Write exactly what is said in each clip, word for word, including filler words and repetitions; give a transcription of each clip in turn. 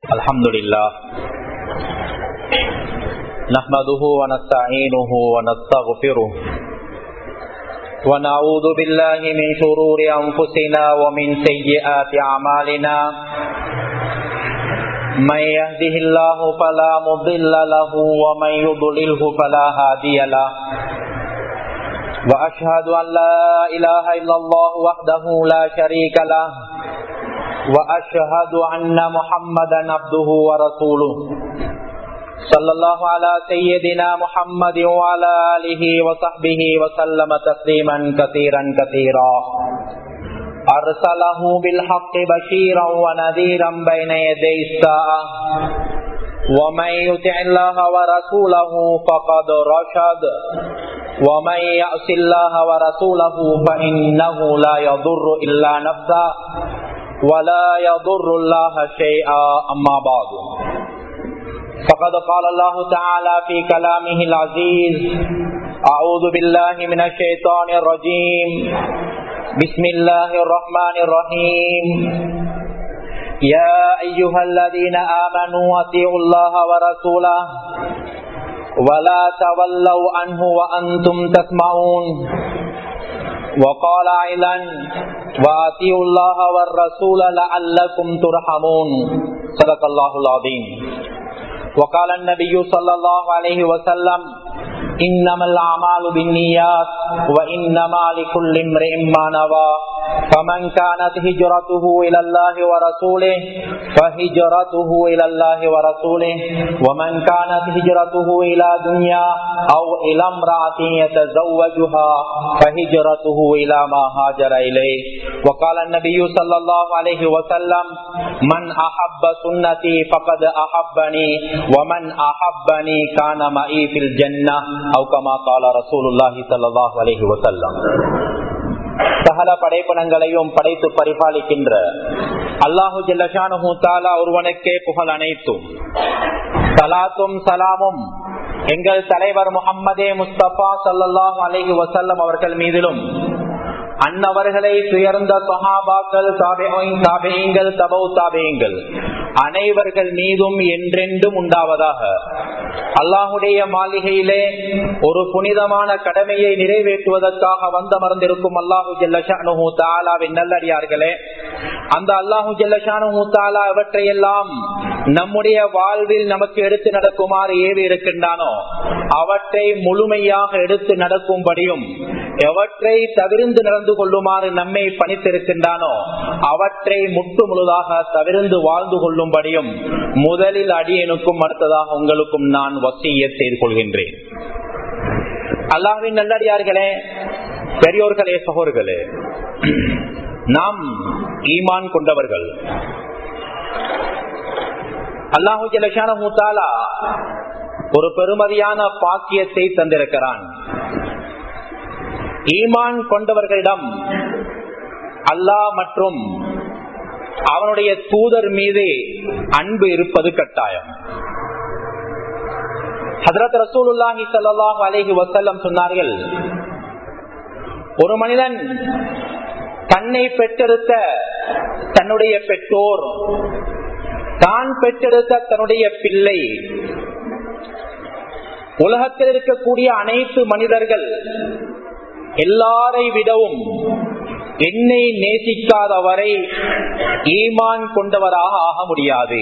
الحمد لله نحمده ونستعينه ونستغفره ونعوذ بالله من شرور أنفسنا ومن سيئات أعمالنا من يهده الله فلا مضل له ومن يضلله فلا هادي له وأشهد أن لا إله إلا الله وحده لا شريك له وأشهد أن محمدا عبده ورسوله صلى الله على سيدنا محمد وعلى آله وصحبه وسلم تسليما كثيرا كثيرا أرسله بالحق بشيرا ونذيرا بين يدي الساعة ومن يطع الله ورسوله فقد رشد ومن يعص الله ورسوله فإنه لا يضر إلا نفسه ولا يضر الله شيئا. أما بعد فقد قال الله تعالى في كلامه العزيز: أعوذ بالله من الشيطان الرجيم، بسم الله الرحمن الرحيم. يا أيها الذين آمنوا أطيعوا الله ورسوله ولا تولوا عنه وأنتم تسمعون. وقال أيضا: وأطيعوا الله والرسول لعلكم ترحمون. صدق الله العظيم. وقال النبي صلى الله عليه وسلم: إنما الأعمال بالنيات وإنما لكل امرئ ما نوى فمن كانت هجرته إلى الله ورسوله فهجرته إلى الله ورسوله ومن كانت هجرته إلى دنيا أو إلى امرأة يتزوجها فهجرته إلى ما هاجر إليه. وقال النبي صلى الله عليه وسلم: من أحب سنتي فقد أحبني ومن أحبني كان معي في الجنة أو كما قال رسول الله صلى الله عليه وسلم. சகல படைப்பனங்களையும் படைத்து பரிபாலிக்கின்ற அல்லாஹு ஜல்லஷானுஹு தஆலா ஒருவனுக்கே புகழ் அனைத்தும். ஸலாத்தும் ஸலாமும் எங்கள் தலைவர் முஹம்மதே முஸ்தபா ஸல்லல்லாஹு அலைஹி வஸல்லம் அவர்கள் மீதிலும், அன்னவர்களை துயர்ந்த ஸஹாபாக்கள், தாபிஈன், தாபிஈன்கள், தபவு தாபிஈன்கள் அனைவர்கள் மீதும் என்றென்றும் உண்டாவதாக. அல்லாஹுடைய மாளிகையிலே ஒரு புனிதமான கடமையை நிறைவேற்றுவதற்காக வந்தமர்ந்திருக்கும் அல்லாஹு ஜல்லஷானுஹு தஆலாவின் நல்லடியார்களே, அந்த அல்லாஹு ஜல்லஷானுஹு தஆலா அவற்றையெல்லாம் நம்முடைய வாழ்வில் நமக்கு எடுத்து நடக்குமாறு ஏவி இருக்கின்றானோ அவற்றை முழுமையாக எடுத்து நடக்கும்படியும், எவற்றை தவிர்ந்து நடந்து கொள்ளுமாறு நம்மை பணித்திருக்கின்றானோ அவற்றை முற்று முழுதாக தவிர்ந்து வாழ்ந்து கொள்ளும்படியும் முதலில் அடியனுக்கும் அடுத்ததாக உங்களுக்கும் நான் வசியத் செய்து கொள்கின்றேன். அல்லாஹ்வின் நல்லடியார்களே, பெரியோர்களே, சகோதரர்களே, நாம் ஈமான் கொண்டவர்கள். அல்லாஹு ஜல்லஷானஹு தஆலா ஒரு பெருமதியான பாக்கியத்தை தந்திருக்கிறான். ஈமான் கொண்டவர்களிடம் அல்லாஹ் மற்றும் அவனுடைய தூதர் மீது அன்பு இருப்பது கட்டாயம். ஹஜ்ரத் ரசூலுல்லாஹி ஸல்லல்லாஹு அலைஹி வஸல்லம் சொன்னார்கள்: ஒரு மனிதன் தன்னை பெற்றெடுத்த தன்னுடைய பெற்றோர், தான் பெற்றெடுத்த தன்னுடைய பிள்ளை, உலகத்தில் இருக்கக்கூடிய அனைத்து மனிதர்கள் எல்லாரை விடவும் என்னை நேசிக்காதவரை ஈமான் கொண்டவராக ஆக முடியாது.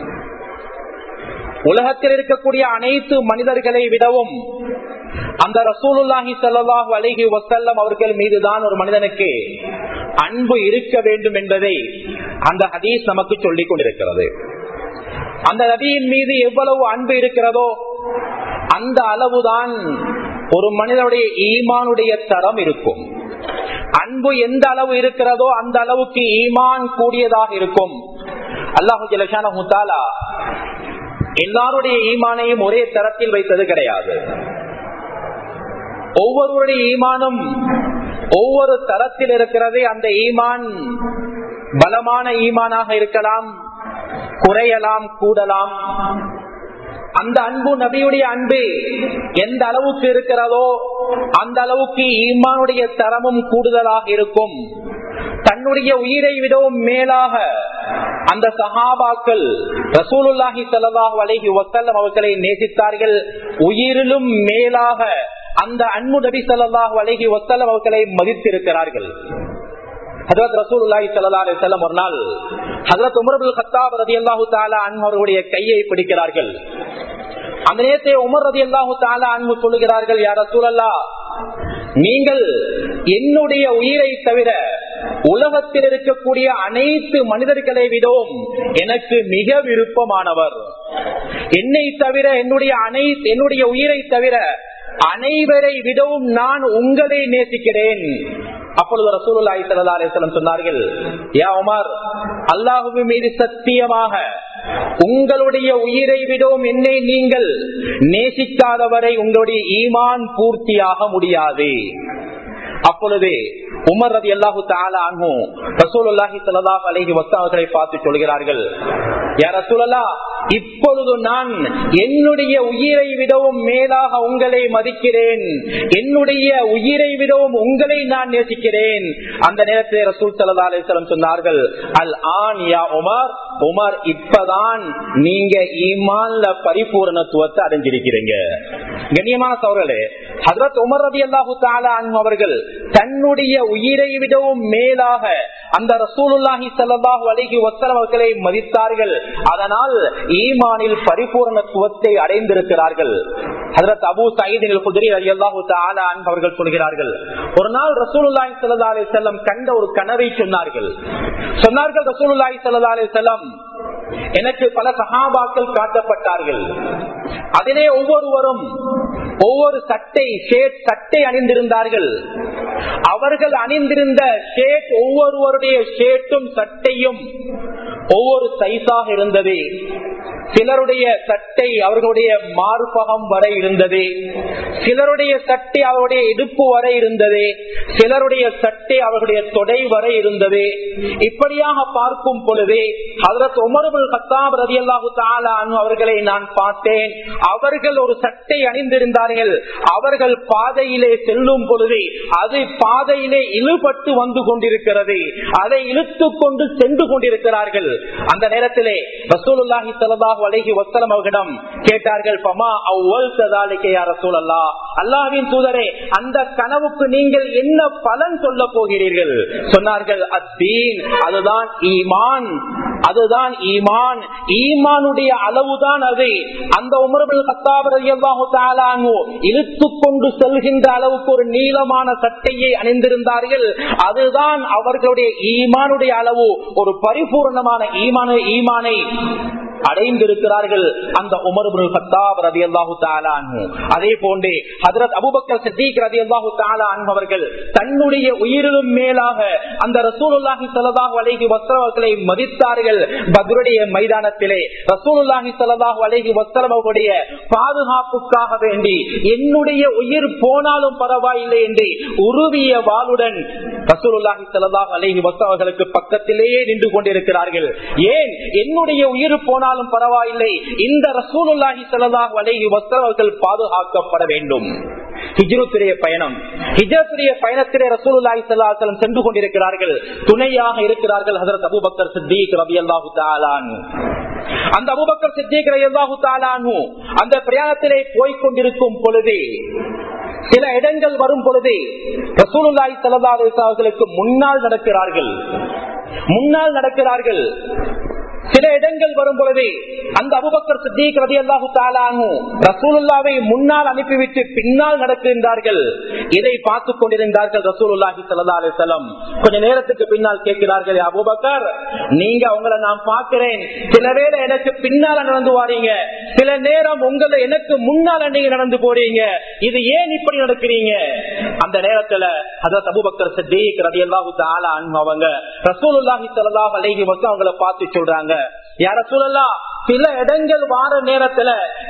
உலகத்தில் இருக்கக்கூடிய அனைத்து மனிதர்களை விடவும் அந்த ரசூலுல்லாஹி ஸல்லல்லாஹு அலைஹி வஸல்லம் அவர்கள் மீதுதான் ஒரு மனிதனுக்கு அன்பு இருக்க வேண்டும் என்பதை அந்த ஹதீஸ் நமக்கு சொல்லிக் கொண்டிருக்கிறது. அந்த நபியின் மீது எவ்வளவு அன்பு இருக்கிறதோ அந்த அளவுதான் ஒரு மனிதனுடைய ஈமானுடைய தரம் இருக்கும். அன்பு எந்த அளவு இருக்கிறதோ அந்த அளவுக்கு ஈமான் கூடியதாக இருக்கும். அல்லாஹு ஜல்லஷானஹு தஆலா எல்லாருடைய ஈமானையும் ஒரே தரத்தில் வைத்தது கிடையாது. ஒவ்வொருவருடைய ஈமானும் ஒவ்வொரு தரத்தில் இருக்கிறது. அந்த ஈமான் பலமான ஈமானாக இருக்கலாம், குறையலாம், கூடலாம். அந்த அன்பு, நபியுடைய அன்பு எந்த அளவுக்கு இருக்கிறதோ அந்த அளவுக்கு ஈமானுடைய தரமும் கூடுதலாக இருக்கும். தன்னுடைய உயிரை விடவும் மேலாக அந்த சஹாபாக்கள் ரசூலுல்லாஹி ஸல்லல்லாஹு அலைஹி வஸல்லம் அவர்களை நேசித்தார்கள். உயிரிலும் மேலாக அந்த அன்பு நபி ஸல்லல்லாஹு அலைஹி வஸல்லம் அவர்களை மதித்திருக்கிறார்கள். ஹஜ்ரத் ரசூலுல்லாஹி ஸல்லல்லாஹு அலைஹி வஸல்லம் ஒரு நாள் ஹஜ்ரத் உமர் இப்னு கத்தாப் ரலியல்லாஹு தஆலா அன்ஹு அவர்களுடைய கையை பிடிக்கிறார்கள். அந்த நேரத்தை உமர் ரலியல்லாஹு தஆலா அன்ஹு சொல்லுகிறார்கள், யா ரசூலல்லாஹ், நீங்கள் என்னுடைய உயிரை தவிர உலகத்தில் இருக்கக்கூடிய அனைத்து மனிதர்களை விடவும் எனக்கு மிக விருப்பமானவர். என்னை தவிர என்னுடைய அனைத்து என்னுடைய உயிரை தவிர அனைவரை விடவும் நான் உங்களை நேசிக்கிறேன். அப்பொழுது ரசூலுல்லாஹி ஸல்லல்லாஹு அலைஹி வஸல்லம் சொன்னார்கள், யா உமர், அல்லாஹ்வின் மீது சத்தியமாக உங்களுடைய உயிரை விடவும் என்னை நீங்கள் நேசிக்காதவரை உங்களுடைய ஈமான் பூர்த்தியாக முடியாது. அப்பொழுது உமர் ரலியல்லாஹு தஆலா அன்ஹு ரசூலுல்லாஹி ஸல்லல்லாஹு அலைஹி வஸல்லம் அவர்களை பார்த்து சொல்கிறார்கள், யா ரசூலல்லாஹ், இப்பொழுது நான் என்னுடைய உயிரை விடவும் மேலாக உங்களை மதிக்கிறேன், என்னுடைய உயிரை விடவும் உங்களை நான் நேசிக்கிறேன். அந்த நேரத்தில் ரசூல் ஸல்லல்லாஹு அலைஹி வஸல்லம் சொன்னார்கள், அல் ஆன் யா உமர், உமர், இப்பதான் நீங்க ஈமான்ல பரிபூரணத்துவத்தை அடைஞ்சிருக்கிறீங்க. கண்ணியமான சகோதரர்களே, ஹஜ்ரத் உமர் ரலியல்லாஹு தஆலா அன்ஹு அவர்கள் தன்னுடைய உயிரை விடவும் மேலாக அந்த ரசூலுல்லாஹி ஸல்லல்லாஹு அலைஹி வஸல்லம் அவர்களை மதித்தார்கள். அதனால் ஈமானில் பரிபூரணத்துவத்தை அடைந்திருக்கிறார்கள். ஹஜ்ரத் அபூ சயீத் அல் குத்ரி ரலியல்லாஹு தஆலா அன்ஹு அவர்கள் சொல்கிறார்கள், ஒரு நாள் ரசூலுல்லாஹி ஸல்லல்லாஹு அலைஹி வஸல்லம் கண்ட ஒரு கனவை சொன்னார்கள். சொன்னார்கள் ரசூலுல்லாஹி ஸல்லல்லாஹு அலைஹி வஸல்லம், எனக்கு பல சஹாபாக்கள் காட்டப்பட்டார்கள். அதிலே ஒவ்வொருவரும் ஒவ்வொரு சட்டை ஷேட் சட்டை அணிந்திருந்தார்கள். அவர்கள் அணிந்திருந்த ஷேட் ஒவ்வொருவருடைய ஷேட்டும் சட்டையும் ஒவ்வொரு சைஸாக இருந்தது. சிலருடைய சட்டை அவர்களுடைய மார்பகம் வரை இருந்தது, சிலருடைய சட்டை அவருடைய இடுப்பு வரை இருந்தது, சிலருடைய சட்டை அவர்களுடைய தொடை வரை இருந்தது. இப்படியாக பார்க்கும் பொழுது ஹஜ்ரத் உமர் இப்னு கத்தாப் ரலியல்லாஹு தஆலா அன்ஹு அவர்களை நான் பார்த்தேன். அவர்கள் ஒரு சட்டை அணிந்திருந்தார்கள். அவர்கள் பாதையிலே செல்லும் பொழுது அது பாதையிலே இழுபட்டு வந்து கொண்டிருக்கிறது. அதை இழுத்து கொண்டு சென்று கொண்டிருக்கிறார்கள். அந்த நேரத்திலே ரசூலுல்லாஹி ஸல்லல்லாஹு அலைஹி வஸல்லம் அவர்களிடம் கேட்டார்கள், ஃபமா அவ்வல் தஸாலிக யா ரசூலல்லாஹ், அல்லாஹ்வின் தூதரே, அந்த கனவுக்கு நீங்கள் என்ன பலன் சொல்ல போகிறீர்கள்? சொன்னார்கள், அத்தீன், அதுதான் ஈமான், அதுதான் ஈமான், ஈமானுடைய அளவுதான் அது. அந்த உமர் இப்னு கத்தாப் ரலியல்லாஹு தஆலா அன்ஹு இழுத்து கொண்டு செல்கின்ற அளவுக்கு ஒரு நீளமான சட்டையை அணிந்திருந்தார்கள். அதுதான் அவர்களுடைய ஈமானுடைய அளவு. ஒரு பரிபூர்ணமான ஈமான ஈமானை அடைந்திருக்கிறார்கள் அந்த உமர் இப்னு கத்தாப் ரலியல்லாஹு தஆலா அன்ஹு. அதே போன்று ஹஜ்ரத் அபூபக்கர் சித்திக் ரலியல்லாஹு தஆலா அன்ஹு அவர்கள் தன்னுடைய உயிரிலும் மேலாக அந்த ரசூலுல்லாஹி ஸல்லல்லாஹு அலைஹி வஸல்லம் அவர்களை மதித்தார்கள். பத்ருடைய மைதானத்திலே ரசூலுல்லாஹி ஸல்லல்லாஹு அலைஹி வஸல்லம் அவருடைய பாதுகாப்புக்காக வேண்டி என்னுடைய உயிர் போனாலும் பரவாயில்லை என்று உருவிய வாளுடன் ரசூலுல்லாஹி ஸல்லல்லாஹு அலைஹி வஸல்லம் அவர்களுக்கு பக்கத்திலேயே நின்று கொண்டிருக்கிறார்கள். ஏன்? என்னுடைய உயிர் போனால் பரவாயில்லை, இந்த ரசூலுல்லாஹி ஸல்லல்லாஹு அலைஹி வஸல்லம் அவர்கள் பாதுகாக்கப்பட வேண்டும். ஹிஜ்ரத்துடைய பயணம் ஹிஜ்ரத்துடைய பயணத்திலே ரசூலுல்லாஹி ஸல்லல்லாஹு அலைஹி வஸல்லம் சென்று கொண்டிருக்கிறார்கள். துணையாக இருக்கிறார்கள் ஹஜ்ரத் அபூபக்கர் சித்திக் ரலியல்லாஹு தஆலா அன்ஹு. அந்த அபூபக்கர் சித்திக் ரலியல்லாஹு தஆலா அன்ஹு அந்த பிரயாணத்திலே போய் கொண்டிருக்கும் பொழுது சில இடங்கள் வரும் பொழுது ரசூலுல்லாஹி ஸல்லல்லாஹு அலைஹி வஸல்லம் அவர்களுக்கு முன்னால் நடக்கிறார்கள் முன்னால் நடக்கிறார்கள் சில இடங்கள் வரும் பொழுது அந்த அபூபக்கர் சித்திக் ரலியல்லாஹு தஆலா அன்ஹு ரசூலுல்லாஹ்வை முன்னால் அனுப்பிவிட்டு பின்னால் நடக்கின்றார்கள். இதை பார்த்துக் கொண்டிருந்தார்கள் ரசூலுல்லாஹி ஸல்லல்லாஹு அலைஹி வஸல்லம். கொஞ்ச நேரத்துக்கு பின்னால் கேட்கிறார்கள், அபூபக்கர், நீங்க உங்களை நான் பார்க்கிறேன், சில வேளை எனக்கு பின்னால நடந்து வாரீங்க, சில நேரம் உங்களை எனக்கு முன்னால நீங்க நடந்து போறீங்க, இது ஏன் இப்படி நடக்கிறீங்க? அந்த நேரத்துல ஹஜ்ரத் அபூபக்கர் சித்திக் ரலியல்லாஹு தஆலா அன்ஹு அவங்க ரசூலுல்லாஹி ஸல்லல்லாஹு அலைஹி வஸல்லம் அவங்களை பார்த்து சொல்றாங்க, யா ரசூலல்லாஹ், சில இடங்கள் வார நேரத்துல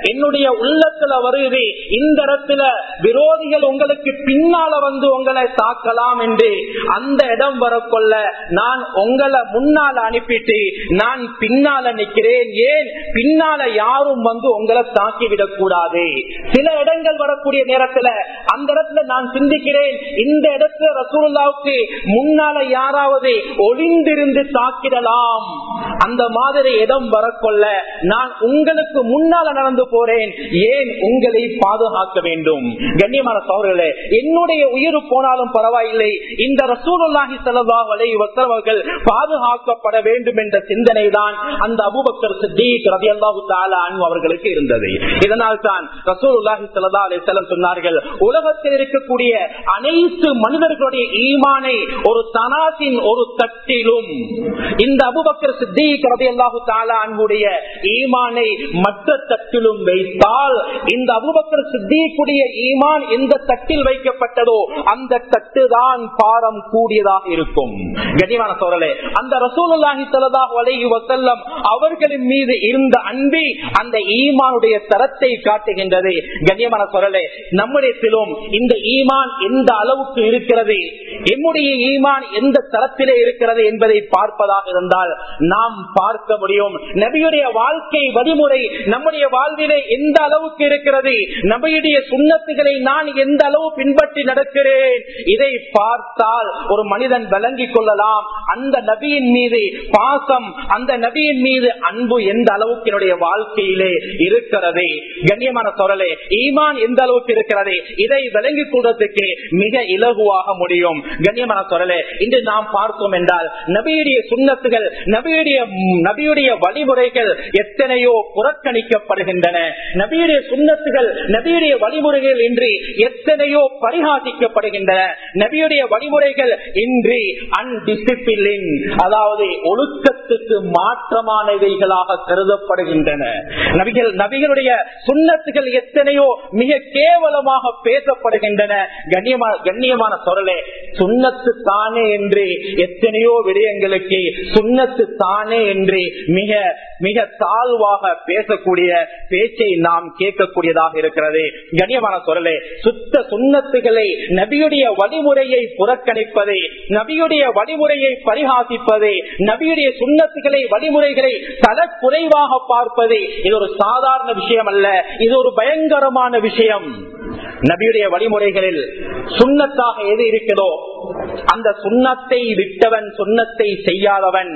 என்னுடைய உள்ளத்துல வருது, இந்த இடத்துல விரோதிகள் உங்களுக்கு பின்னால வந்து உங்களை தாக்கலாம் என்று. அந்த இடம் வரக்கொள்ள நான் உங்களை முன்னால அனுப்பிட்டு நான் பின்னால நிற்கிறேன். ஏன் பின்னால யாரும் வந்து உங்களை தாக்கிவிடக் கூடாது. சில இடங்கள் வரக்கூடிய நேரத்துல அந்த இடத்துல நான் சிந்திக்கிறேன், இந்த இடத்துல ரசூலுல்லாஹ்வுக்கு முன்னால யாராவது ஒளிந்திருந்து தாக்கிடலாம். அந்த மாதிரி இடம் வரக்கொள்ள நான் உங்களுக்கு முன்னால நடந்து போறேன். ஏன் உங்களை பாதுகாக்க வேண்டும். கண்ணியமான சகோதரர்களே, என்னுடைய உயிர் போனாலும் பரவாயில்லை, இந்த ரசூலுல்லாஹி ஸல்லல்லாஹு அலைஹி வஸல்லம் அவர்கள் பாதுகாக்கப்பட வேண்டும் என்ற சிந்தனை தான் அந்த அபூபக்கர் சித்தீக் ரலியல்லாஹு தஆலா அன்ஹு அவர்களுக்கு இருந்தது. இதனால் தான் ரசூலுல்லாஹி ஸல்லல்லாஹு அலைஹி வஸல்லம் சொன்னார்கள், உலகத்தில் இருக்கக்கூடிய அனைத்து மனிதர்களுடைய ஈமானை ஒரு தனாத்தின் ஒரு தட்டிலும் இந்த அபூபக்கர் சித்தீக் ரலியல்லாஹு தஆலா அன்ஹுடைய ஈமானை மற்ற தட்டிலும் வைத்தால், இந்த அபூபக்கர் சித்தீக்குடைய ஈமான் எந்த தட்டில் வைக்கப்பட்டதோ அந்த தட்டு தான் பாரம் கூடியதாக இருக்கும். கண்ணியமான சோழர்களே, அந்த ரசூலுல்லாஹி ஸல்லல்லாஹு அலைஹி வஸல்லம் அவர்களின் மீது இருந்த அன்பி அந்த ஈமானுடைய தரத்தை காட்டுகின்றது. கண்ணியமான சோழர்களே, நம்மிடத்திலும் இந்த ஈமான் எந்த அளவுக்கு இருக்கிறது, நம்முடைய ஈமான் எந்த தரத்திலே இருக்கிறது என்பதை பார்ப்பதாக இருந்தால் நாம் பார்க்க முடியும். நபியுடைய வாழ்க்கை வழிமுறை நம்முடைய வாழ்விலே எந்த அளவுக்கு இருக்கிறது, நபியுடைய சுன்னத்துகளை நான் எந்த அளவு பின்பற்றி நடக்கிறேன், இதை பார்த்தால் ஒரு மனிதன் விளங்கிக் கொள்ளலாம் அந்த நபியின் மீது பாசம், அந்த நபியின் மீது அன்பு எந்த அளவுக்கு என்னுடைய வாழ்க்கையிலே இருக்கிறது. கண்ணியமான சோழர்களே, ஈமான் எந்த அளவுக்கு இருக்கிறது இதை விளங்கிக் கொள்வதற்கு மிக இலகுவாக முடியும். கண்ணியமான சோழர்களே, இன்று நாம் பார்த்தோம் என்றால் நபியுடைய சுன்னத்துகள், நபியுடைய நபியுடைய வழிமுறைகள் எத்தனையோ புறக்கணிக்கப்படுகின்றன. நபியுடைய சுன்னத்துகள், நபியுடைய வழிமுறைகள் இன்றி எத்தனையோ பரிகாசிக்கப்படுகின்றன. நபியுடைய வழிமுறைகள் இன்றி அன்டிசிப்ளின், அதாவது ஒழுக்கத்துக்கு மாற்றமானவைகளாக கருதப்படுகின்றன. நபிகள் நபிகளுடைய சுன்னத்துகள் எத்தனையோ மிக கேவலமாக பேசப்படுகின்றன. கண்ணியமான கண்ணியமான சொரலே, சுன்னத்து தானே என்று எத்தனையோ விடயங்களுக்கு சுன்னத்து தானே என்று மிக மிக தாழ்வாக பேசக்கூடிய பேச்சை நாம் கேட்கக்கூடியதாக இருக்கிறது. கண்ணியமான சொரலே, சுத்த சுன்னத்துகளை, நபியுடைய வழிமுறையை புறக்கணிப்பது, நபியுடைய வழிமுறையை பரிகாசிப்பது, நபியுடைய சுன்னத்துகளை வழிமுறைகளை தர குறைவாக பார்ப்பது, இது ஒரு சாதாரண விஷயம் அல்ல, இது ஒரு பயங்கரமான விஷயம். நபியுடைய வழிமுறைகளில் சுன்னத்தாக எது இருக்கிறதோ அந்த சுன்னத்தை விட்டவன், சுன்னத்தை செய்யாதவன்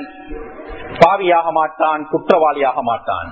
பாவியாக மாட்டான், குற்றவாளியாக மாட்டான்.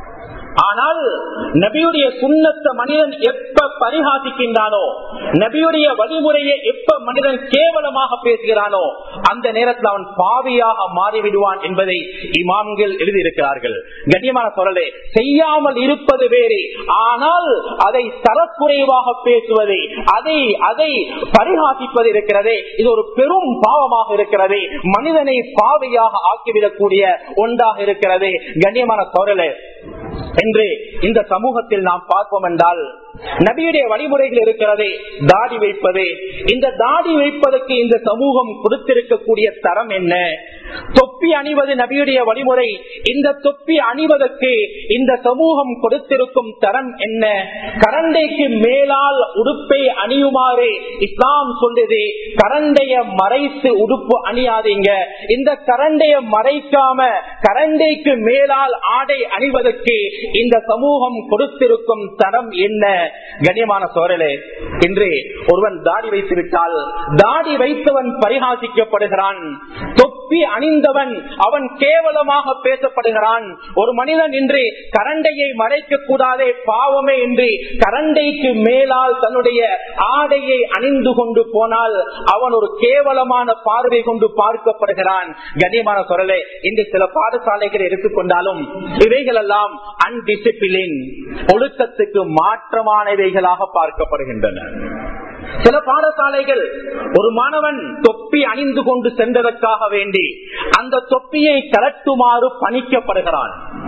ஆனால் நபியுடைய சுன்னத்தை மனிதன் எப்ப பரிகாசிக்கின்றானோ, நபியுடைய வழிமுறையை எப்ப மனிதன் கேவலமாக பேசுகிறானோ அந்த நேரத்தில் அவன் பாவியாக மாறிவிடுவான் என்பதை இமாம்கள் எழுதியிருக்கிறார்கள். கண்ணியமான சொல்லலே, செய்யாமல் இருப்பது வேறு, ஆனால் அதை தரக்குறைவாக பேசுவது, அதை அதை பரிகாசிப்பது இருக்கிறதே, இது ஒரு பெரும் பாவமாக இருக்கிறது. மனிதனை பாவியாக ஆக்கிவிடக்கூடிய ஒன்றாக இருக்கிறது. கண்ணியமான சொல்லலே, என்று இந்த சமூகத்தில் நாம் பார்ப்போம் என்றால் நபியுடைய வழிமுறைகள் இருக்கிறது. தாடி வைப்பது, இந்த தாடி வைப்பதற்கு இந்த சமூகம் கொடுத்திருக்கக்கூடிய தரம் என்ன? தொப்பி அணிவது நபியுடைய வழிமுறை, இந்த தொப்பி அணிவதற்கு இந்த சமூகம் கொடுத்திருக்கும் தரம் என்ன? கரண்டைக்கு மேலால் உடுப்பை அணியுமாறு இஸ்லாம் சொல்லுது. கரண்டைய மறைத்து உடுப்பு அணியாதீங்க. இந்த கரண்டைய மறைக்காம கரண்டைக்கு மேலால் ஆடை அணிவதற்கு இந்த சமூகம் கொடுத்திருக்கும் தரம் என்ன? கண்ணியமான சோழலே, இன்று ஒருவன் தாடி வைத்து விட்டால் தாடி வைத்தவன் பரிகாசிக்கப்படுகிறான், தொப்பி அணிந்தவன் அவன் கேவலமாக பேசப்படுகிறான். ஒரு மனிதன் இன்று கரண்டையை மறைக்க கூடாதே, பாவமே என்று கரண்டைக்கு மேலால் தன்னுடைய ஆடையை அணிந்து கொண்டு போனால் அவன் ஒரு கேவலமான பார்வை கொண்டு பார்க்கப்படுகிறான். கண்ணியமான சோழலே, இன்று சில பாடசாலைகளை எடுத்துக்கொண்டாலும் இவைகள் எல்லாம் அன்டிசிப்ளின், ஒழுக்கத்துக்கு மாற்றமானவைகளாக பார்க்கப்படுகின்றன. சில பாடசாலைகள் ஒரு மாணவன் தொப்பி அணிந்து கொண்டு சென்றதற்காக வேண்டி அந்த தொப்பியை கலட்டுமாறு பணிக்கப்படுகிறான்.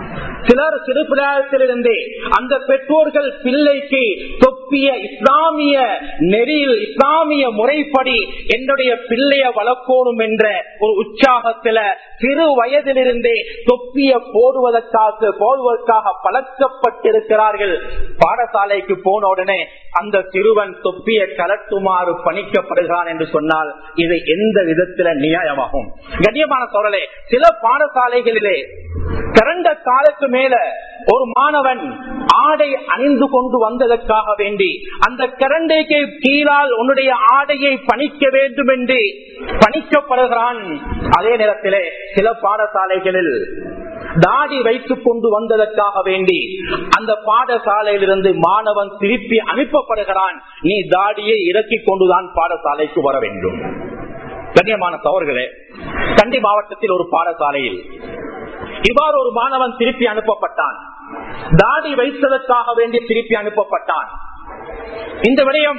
சிலர் சிறு பிராயத்திலிருந்தே அந்த பெற்றோர்கள் பிள்ளைக்கு தொப்பிய இஸ்லாமிய நெறியில் இஸ்லாமிய முறைப்படி என்னுடைய பிள்ளைய வளர்க்கணும் என்ற ஒரு உற்சாகத்துல சிறு வயதிலிருந்தே தொப்பிய போடுவதற்காக போடுவதற்காக பழக்கப்பட்டிருக்கிறார்கள். பாடசாலைக்கு போன உடனே அந்த சிறுவன் தொப்பிய கலட்டுமாறு பணிக்கப்படுகிறான் என்று சொன்னால் இது எந்த விதத்தில நியாயமாகும்? கண்ணியமான சோழலே, சில பாடசாலைகளிலே கரண்ட காலுக்கு மேல ஒரு மாணவன் ஆடை அணிந்து கொண்டு வந்ததற்காக வேண்டி அந்த கரண்டைக்கு கீழால் உன்னுடைய ஆடையை பணிக்க வேண்டும் என்று பணிக்கப்படுகிறான். அதே நேரத்திலே சில பாடசாலைகளில் தாடி வைத்துக் கொண்டு வந்ததற்காக வேண்டி அந்த பாடசாலையிலிருந்து மாணவன் திருப்பி அனுப்பப்படுகிறான். நீ தாடியை இறக்கி கொண்டுதான் பாடசாலைக்கு வர வேண்டும். கண்ணியமான சகோதரர்களே, கண்டி மாவட்டத்தில் ஒரு பாடசாலையில் இவ்வாறு ஒரு மாணவன் திருப்பி அனுப்பப்பட்டான். தாடி வைத்ததற்காக வேண்டி திருப்பி அனுப்பப்பட்டான். இந்த விடயம்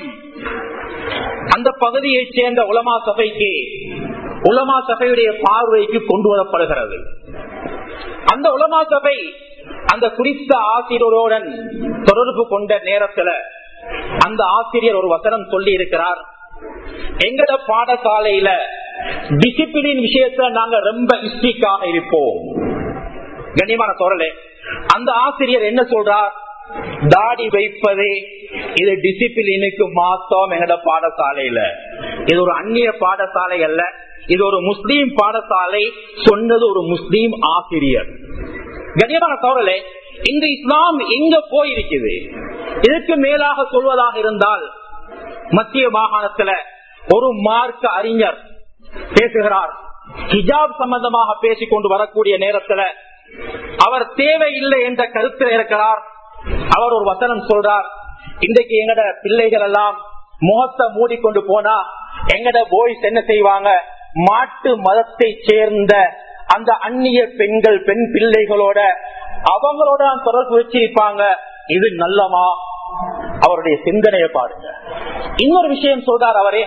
அந்த பகுதியைச் சேர்ந்த உலமா சபைக்கு உலமா சபையுடைய பார்வைக்கு கொண்டு வரப்படுகிறது. அந்த உலமா சபை அந்த குறித்த ஆசிரியருடன் தொடர்பு கொண்ட நேரத்தில் அந்த ஆசிரியர் ஒரு வசனம் சொல்லி இருக்கிறார். எங்கட பாடசாலையில டிசிப்ளின் விஷயத்துல நாங்க ரொம்ப ஸ்ட்ரிக்டாக இருப்போம். கண்ணியமான சோழலே, அந்த ஆசிரியர் என்ன சொல்றார்? தாடி வைப்பதே இது டிசிப்ளினுக்கு மாத்தம். எங்கட பாடசாலையில இது ஒரு அந்நிய பாடசாலை அல்ல, இது ஒரு முஸ்லீம் பாடசாலை. சொன்னது ஒரு முஸ்லீம் ஆசிரியர். கண்ணியமான சோழலே, இந்த இஸ்லாம் எங்க போயிருக்குது? இதுக்கு மேலாக சொல்வதாக இருந்தால் மத்திய மாகாணத்துல ஒரு மார்க்க அறிஞர் பேசுகிறார். ஹிஜாப் சம்பந்தமாக பேசிக்கொண்டு வரக்கூடிய நேரத்துல அவர் தேவையில்லை என்ற கருத்தில் இருக்கிறார். அவர் ஒரு வசனம் சொல்றார். இன்றைக்கு எங்கட பிள்ளைகள் எல்லாம் முகத்தை மூடிக்கொண்டு போனா எங்கட பாய்ஸ் என்ன செய்வாங்க? மாட்டு மதத்தை சேர்ந்த அந்த அந்நிய பெண்கள் பெண் பிள்ளைகளோட அவங்களோட தொடர்பு வச்சிருப்பாங்க. இது நல்லமா? அவருடைய சிந்தனையை பாருங்க. இன்னொரு விஷயம் சொல்றார். அவரே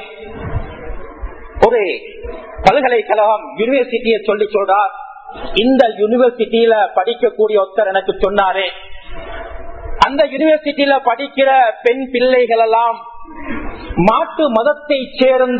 ஒரு பல்கலைக்கழகம் யூனிவர்சிட்டியை சொல்லி சொல்றார். இந்த யூனிவர்சிட்டியில படிக்கக்கூடிய ஒருத்தர் எனக்கு சொன்னாரே, அந்த யூனிவர்சிட்டியில படிக்கிற பெண் பிள்ளைகள் எல்லாம் மாட்டு மதத்தை சேர்ந்த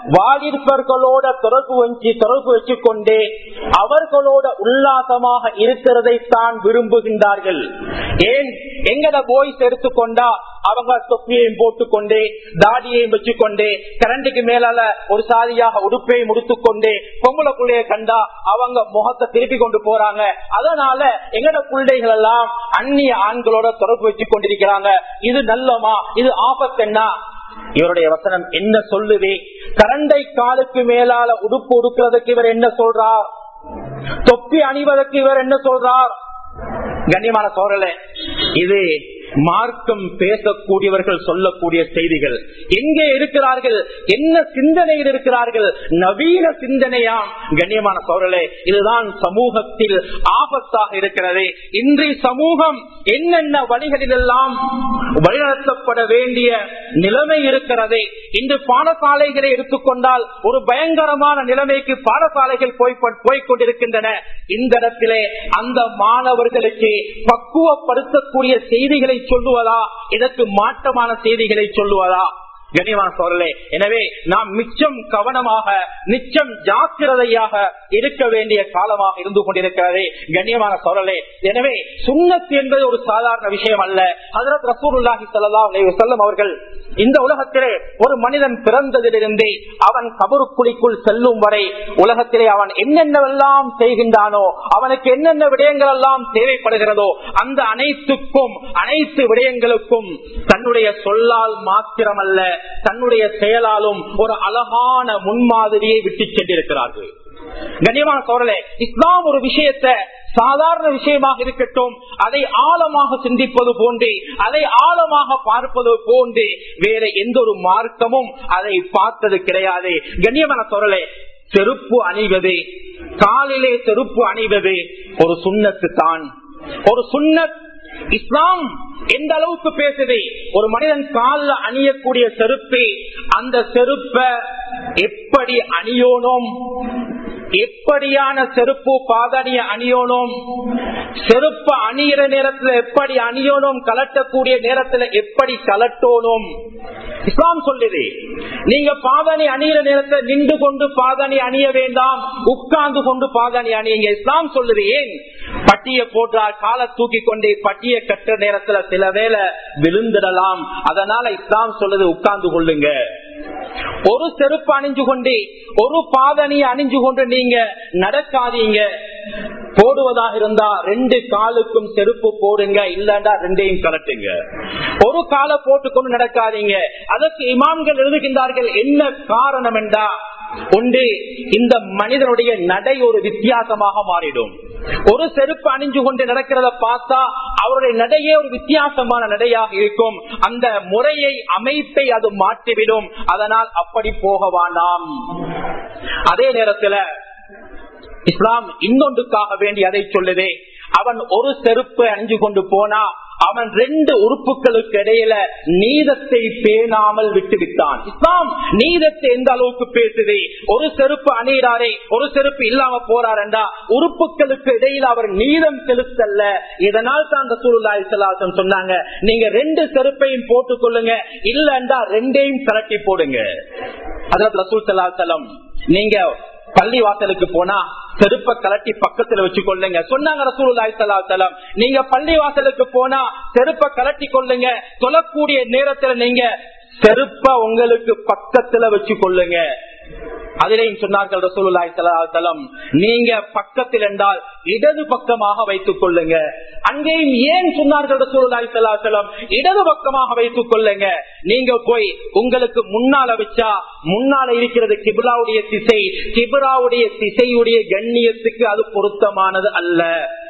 வாலிபர்களோட தொடர்பு வச்சு தொடர்பு வச்சுக் கொண்டே அவர்களோட உல்லாசமாக இருக்கிறதை தான் விரும்புகின்றார்கள். ஏன்? எங்கட பாய்ஸ் எடுத்துக்கொண்டா அவங்க தொப்பியையும் போட்டுக்கொண்டே தாடியையும் வச்சுக்கொண்டே கரண்டுக்கு மேலால ஒரு சாதியாக உடுப்பையும் முடித்துக்கொண்டே பொம்பளை பிள்ளைய கண்டா அவங்க முகத்தை திருப்பி கொண்டு போறாங்க. அதனால எங்கட பிள்ளைகள் எல்லாம் அந்நிய ஆண்களோட தொடர்பு வச்சுக் கொண்டிருக்கிறாங்க. இது நல்லமா? இது ஆபத்தென்னா? இவருடைய வசனம் என்ன சொல்லுவே? கரண்டை காலுக்கு மேலால உடுப்பு உடுக்கிறதுக்கு இவர் என்ன சொல்றார்? தொப்பி அணிவதற்கு இவர் என்ன சொல்றார்? கண்ணியமான சோழர்களே, இது மார்க்கம் பேசக்கூடியவர்கள் சொல்லக்கூடிய செய்திகள். எங்கே இருக்கிறார்கள்? என்ன சிந்தனையில் இருக்கிறார்கள்? நவீன சிந்தனையாம். கண்ணியமான சோழர்களே, இதுதான் சமூகத்தில் ஆபத்தாக இருக்கிறது. இன்றைய சமூகம் என்னென்ன வழிகளிலெல்லாம் வழிநடத்தப்பட வேண்டிய நிலைமை இருக்கிறது. இன்று பாடசாலைகளை எடுத்துக்கொண்டால் ஒரு பயங்கரமான நிலைமைக்கு பாடசாலைகள் போய்கொண்டிருக்கின்றன. இந்த இடத்திலே அந்த மாணவர்களுக்கு பக்குவப்படுத்தக்கூடிய செய்திகளை சொல்லுவதா, இதற்கு மாற்றமான செய்திகளை சொல்லுவதா? கண்ணியமான சோழர்களே, எனவே நாம் மிச்சம் கவனமாக நிச்சயம் ஜாக்கிரதையாக இருக்க வேண்டிய காலமாக இருந்து கொண்டிருக்கிறது. கண்ணியமான சோழர்களே, எனவே சுன்னத் என்பது ஒரு சாதாரண விஷயம் அல்ல. ஹஜ்ரத் ரசூலுல்லாஹி ஸல்லல்லாஹு அலைஹி வஸல்லம் அவர்கள் இந்த உலகத்திலே ஒரு மனிதன் பிறந்ததிலிருந்தே அவன் கபருக்குழிக்குள் செல்லும் வரை உலகத்திலே அவன் என்னென்னவெல்லாம் செய்கின்றானோ, அவனுக்கு என்னென்ன விடயங்கள் எல்லாம் தேவைப்படுகிறதோ அந்த அனைத்துக்கும் அனைத்து விடயங்களுக்கும் தன்னுடைய சொல்லால் மாத்திரமல்ல தன்னுடைய செயலாலும் ஒரு அழகான முன்மாதிரியை விட்டு சென்றிருக்கிறார்கள். கண்ணியமான சோழர்களே, இஸ்லாம் ஒரு விஷயத்தை சாதாரண விஷயமாக இருக்கட்டும், அதை ஆழமாக சிந்திப்பது போன்று அதை ஆழமாக பார்ப்பது போன்று வேற எந்த ஒரு மார்க்கமும் அதை பார்த்தது கிடையாது. கண்ணியமான சோழர்களே, செருப்பு அணிவது, காலிலே செருப்பு அணிவது ஒரு சுன்னத்து தான். ஒரு சுன்னத். இஸ்லாம் எந்த அளவுக்கு பேசுது? ஒரு மனிதன் காலில் அணியக்கூடிய செருப்பு, அந்த செருப்பை எப்படி அணியோனும் எப்படியான செருப்பு பாதணிய அணியோனும், செருப்பு அணியிற நேரத்தில் எப்படி அணியோனும், கலட்டக்கூடிய நேரத்தில் எப்படி கலட்டோனும் இஸ்லாம் சொல்லுது. நீங்க பாதணி அணியிற நேரத்தில் நின்று கொண்டு பாதணி அணிய வேண்டாம், உட்கார்ந்து கொண்டு பாதணி அணியுங்க. இஸ்லாம் சொல்லுது. ஏன்? பட்டியை போட்டால் காலை தூக்கி கொண்டு பட்டியை கட்டுற நேரத்துல சில வேளை விழுந்துடலாம். அதனால இஸ்லாம் சொல்லுது உட்கார்ந்து கொள்ளுங்க. ஒரு செருப்பு அணிஞ்சு கொண்டு ஒரு பாதணி அணிஞ்சு கொண்டு நீங்க நடக்காதீங்க. போடுவதாக இருந்தா ரெண்டு காலுக்கும் செருப்பு போடுங்க, இல்லண்டா ரெண்டையும் கலட்டுங்க. ஒரு காலை போட்டுக்கொண்டு நடக்காதீங்க. அதற்கு இமாம்கள் எழுதுகின்றார்கள், என்ன காரணம் என்றா, ஒன்று, இந்த மனிதனுடைய நடை ஒரு வித்தியாசமாக மாறிடும். ஒரு செருப்பு அணிஞ்சு கொண்டு நடக்கிறத பார்த்தா அவருடைய நடையே ஒரு வித்தியாசமான நடையாக இருக்கும். அந்த முறையை, அமைப்பை அது மாற்றிவிடும். அதனால் அப்படி போக வேண்டாம். அதே நேரத்தில் இஸ்லாம் இன்னொன்றுக்காக வேண்டி அதை சொல்லுதே, அவன் ஒரு செருப்பு அணிஞ்சு கொண்டு போனா அவன் ரெண்டு உறுப்புகளுக்கு இடையில நீதத்தை பேணாமல் விட்டுவிட்டான். இஸ்லாம் நீதத்தை எந்த அளவுக்கு பேசுது. ஒரு செருப்பு அணியிறாரே, ஒரு செருப்பு இல்லாம போறாருண்டா உறுப்புகளுக்கு இடையில அவர் நீதம் செலுத்தல்ல. இதனால் தான் ரசூலுல்லாஹி ஸல்லல்லாஹு அலைஹி வஸல்லம் சொன்னாங்க, நீங்க ரெண்டு செருப்பையும் போட்டுக் கொள்ளுங்க, இல்லண்டா ரெண்டையும் கலட்டி போடுங்க. ஹஜ்ரத் ரசூல் ஸல்லல்லாஹு அலைஹி வஸல்லம், நீங்க பள்ளி வாசலுக்கு போனா செருப்ப கலட்டி பக்கத்துல வச்சு கொள்ளுங்க சொன்னாங்க ரசூலுல்லாஹி ஸல்லல்லாஹு அலைஹி வஸல்லம். நீங்க பள்ளி வாசலுக்கு போனா செருப்ப கலட்டி கொள்ளுங்க, தொழக்கூடிய நேரத்துல நீங்க செருப்ப உங்களுக்கு பக்கத்துல வச்சு கொள்ளுங்க. அதிலேயும் சொன்னார்கள் ரசூலுல்லாஹி ஸல்லல்லாஹு அலைஹி வஸல்லம், நீங்க பக்கத்தில் என்றால் இடது பக்கமாக வைத்துக் கொள்ளுங்க. அங்கேயும் ஏன் சொன்னார்கள் ரசூலுல்லாஹி ஸல்லல்லாஹு அலைஹி வஸல்லம், இடது பக்கமாக வைத்துக் கொள்ளுங்க. நீங்க போய் உங்களுக்கு முன்னால வச்சா முன்னால இருக்கிறது கிப்லாவுடைய திசை, கிப்லாவுடைய திசையுடைய கண்ணியத்துக்கு அது பொருத்தமானது அல்ல.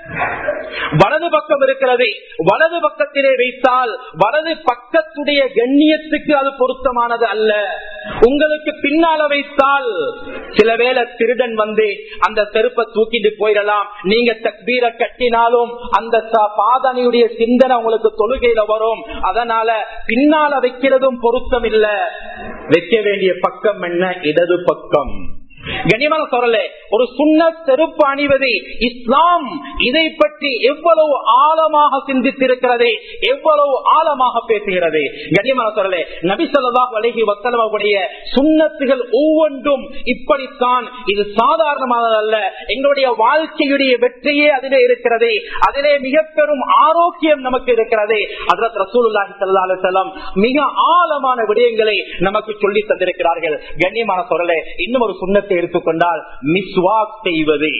வலது பக்கம் இருக்கிறது, வலது பக்கத்திலே வைத்தால் வலது பக்கத்துடைய கண்ணியத்துக்கு அது பொருத்தமானது அல்ல. உங்களுக்கு பின்னால வைத்தால் சில வேளை திருடன் வந்து அந்த செருப்பை தூக்கிட்டு போயிடலாம். நீங்க தக்பீரை கட்டினாலும் அந்த பாதணியுடைய சிந்தனை உங்களுக்கு தொழுகையில வரும். அதனால பின்னால வைக்கிறதும் பொருத்தம் இல்ல. வைக்க வேண்டிய பக்கம் என்ன? இடது பக்கம். கண்ணியமான சோழர்களே, ஒரு சுன்னத் செருப்பு அணிவது இஸ்லாம் இதை பற்றி எவ்வளவு ஆழமாக சிந்தித்திருக்கிறது, எவ்வளவு ஆழமாக பேசுகிறது. கண்ணியமான சோழர்களே, நபி ஸல்லல்லாஹு அலைஹி வஸல்லம் அவருடைய சுன்னத்துகள் ஒவ்வொன்றும் இப்படித்தான். இது சாதாரணமானதல்ல. எங்களுடைய வாழ்க்கையுடைய வெற்றியே அதிலே இருக்கிறது. அதிலே மிக பெரும் ஆரோக்கியம் நமக்கு இருக்கிறது. ஹஜ்ரத் ரசூலுல்லாஹி ஸல்லல்லாஹு அலைஹி வஸல்லம் மிக ஆழமான விடயங்களை நமக்கு சொல்லி தந்திருக்கிறார்கள். கண்ணியமான சோழர்களே, இன்னும் ஒரு சுன்னத்தை எடுத்துக்கொண்டால் மிஸ்வாக் செய்வது.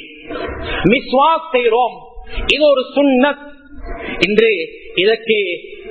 மிஸ்வாக் செய்கிறோம், இது ஒரு சுன்னத். இன்று இதற்கு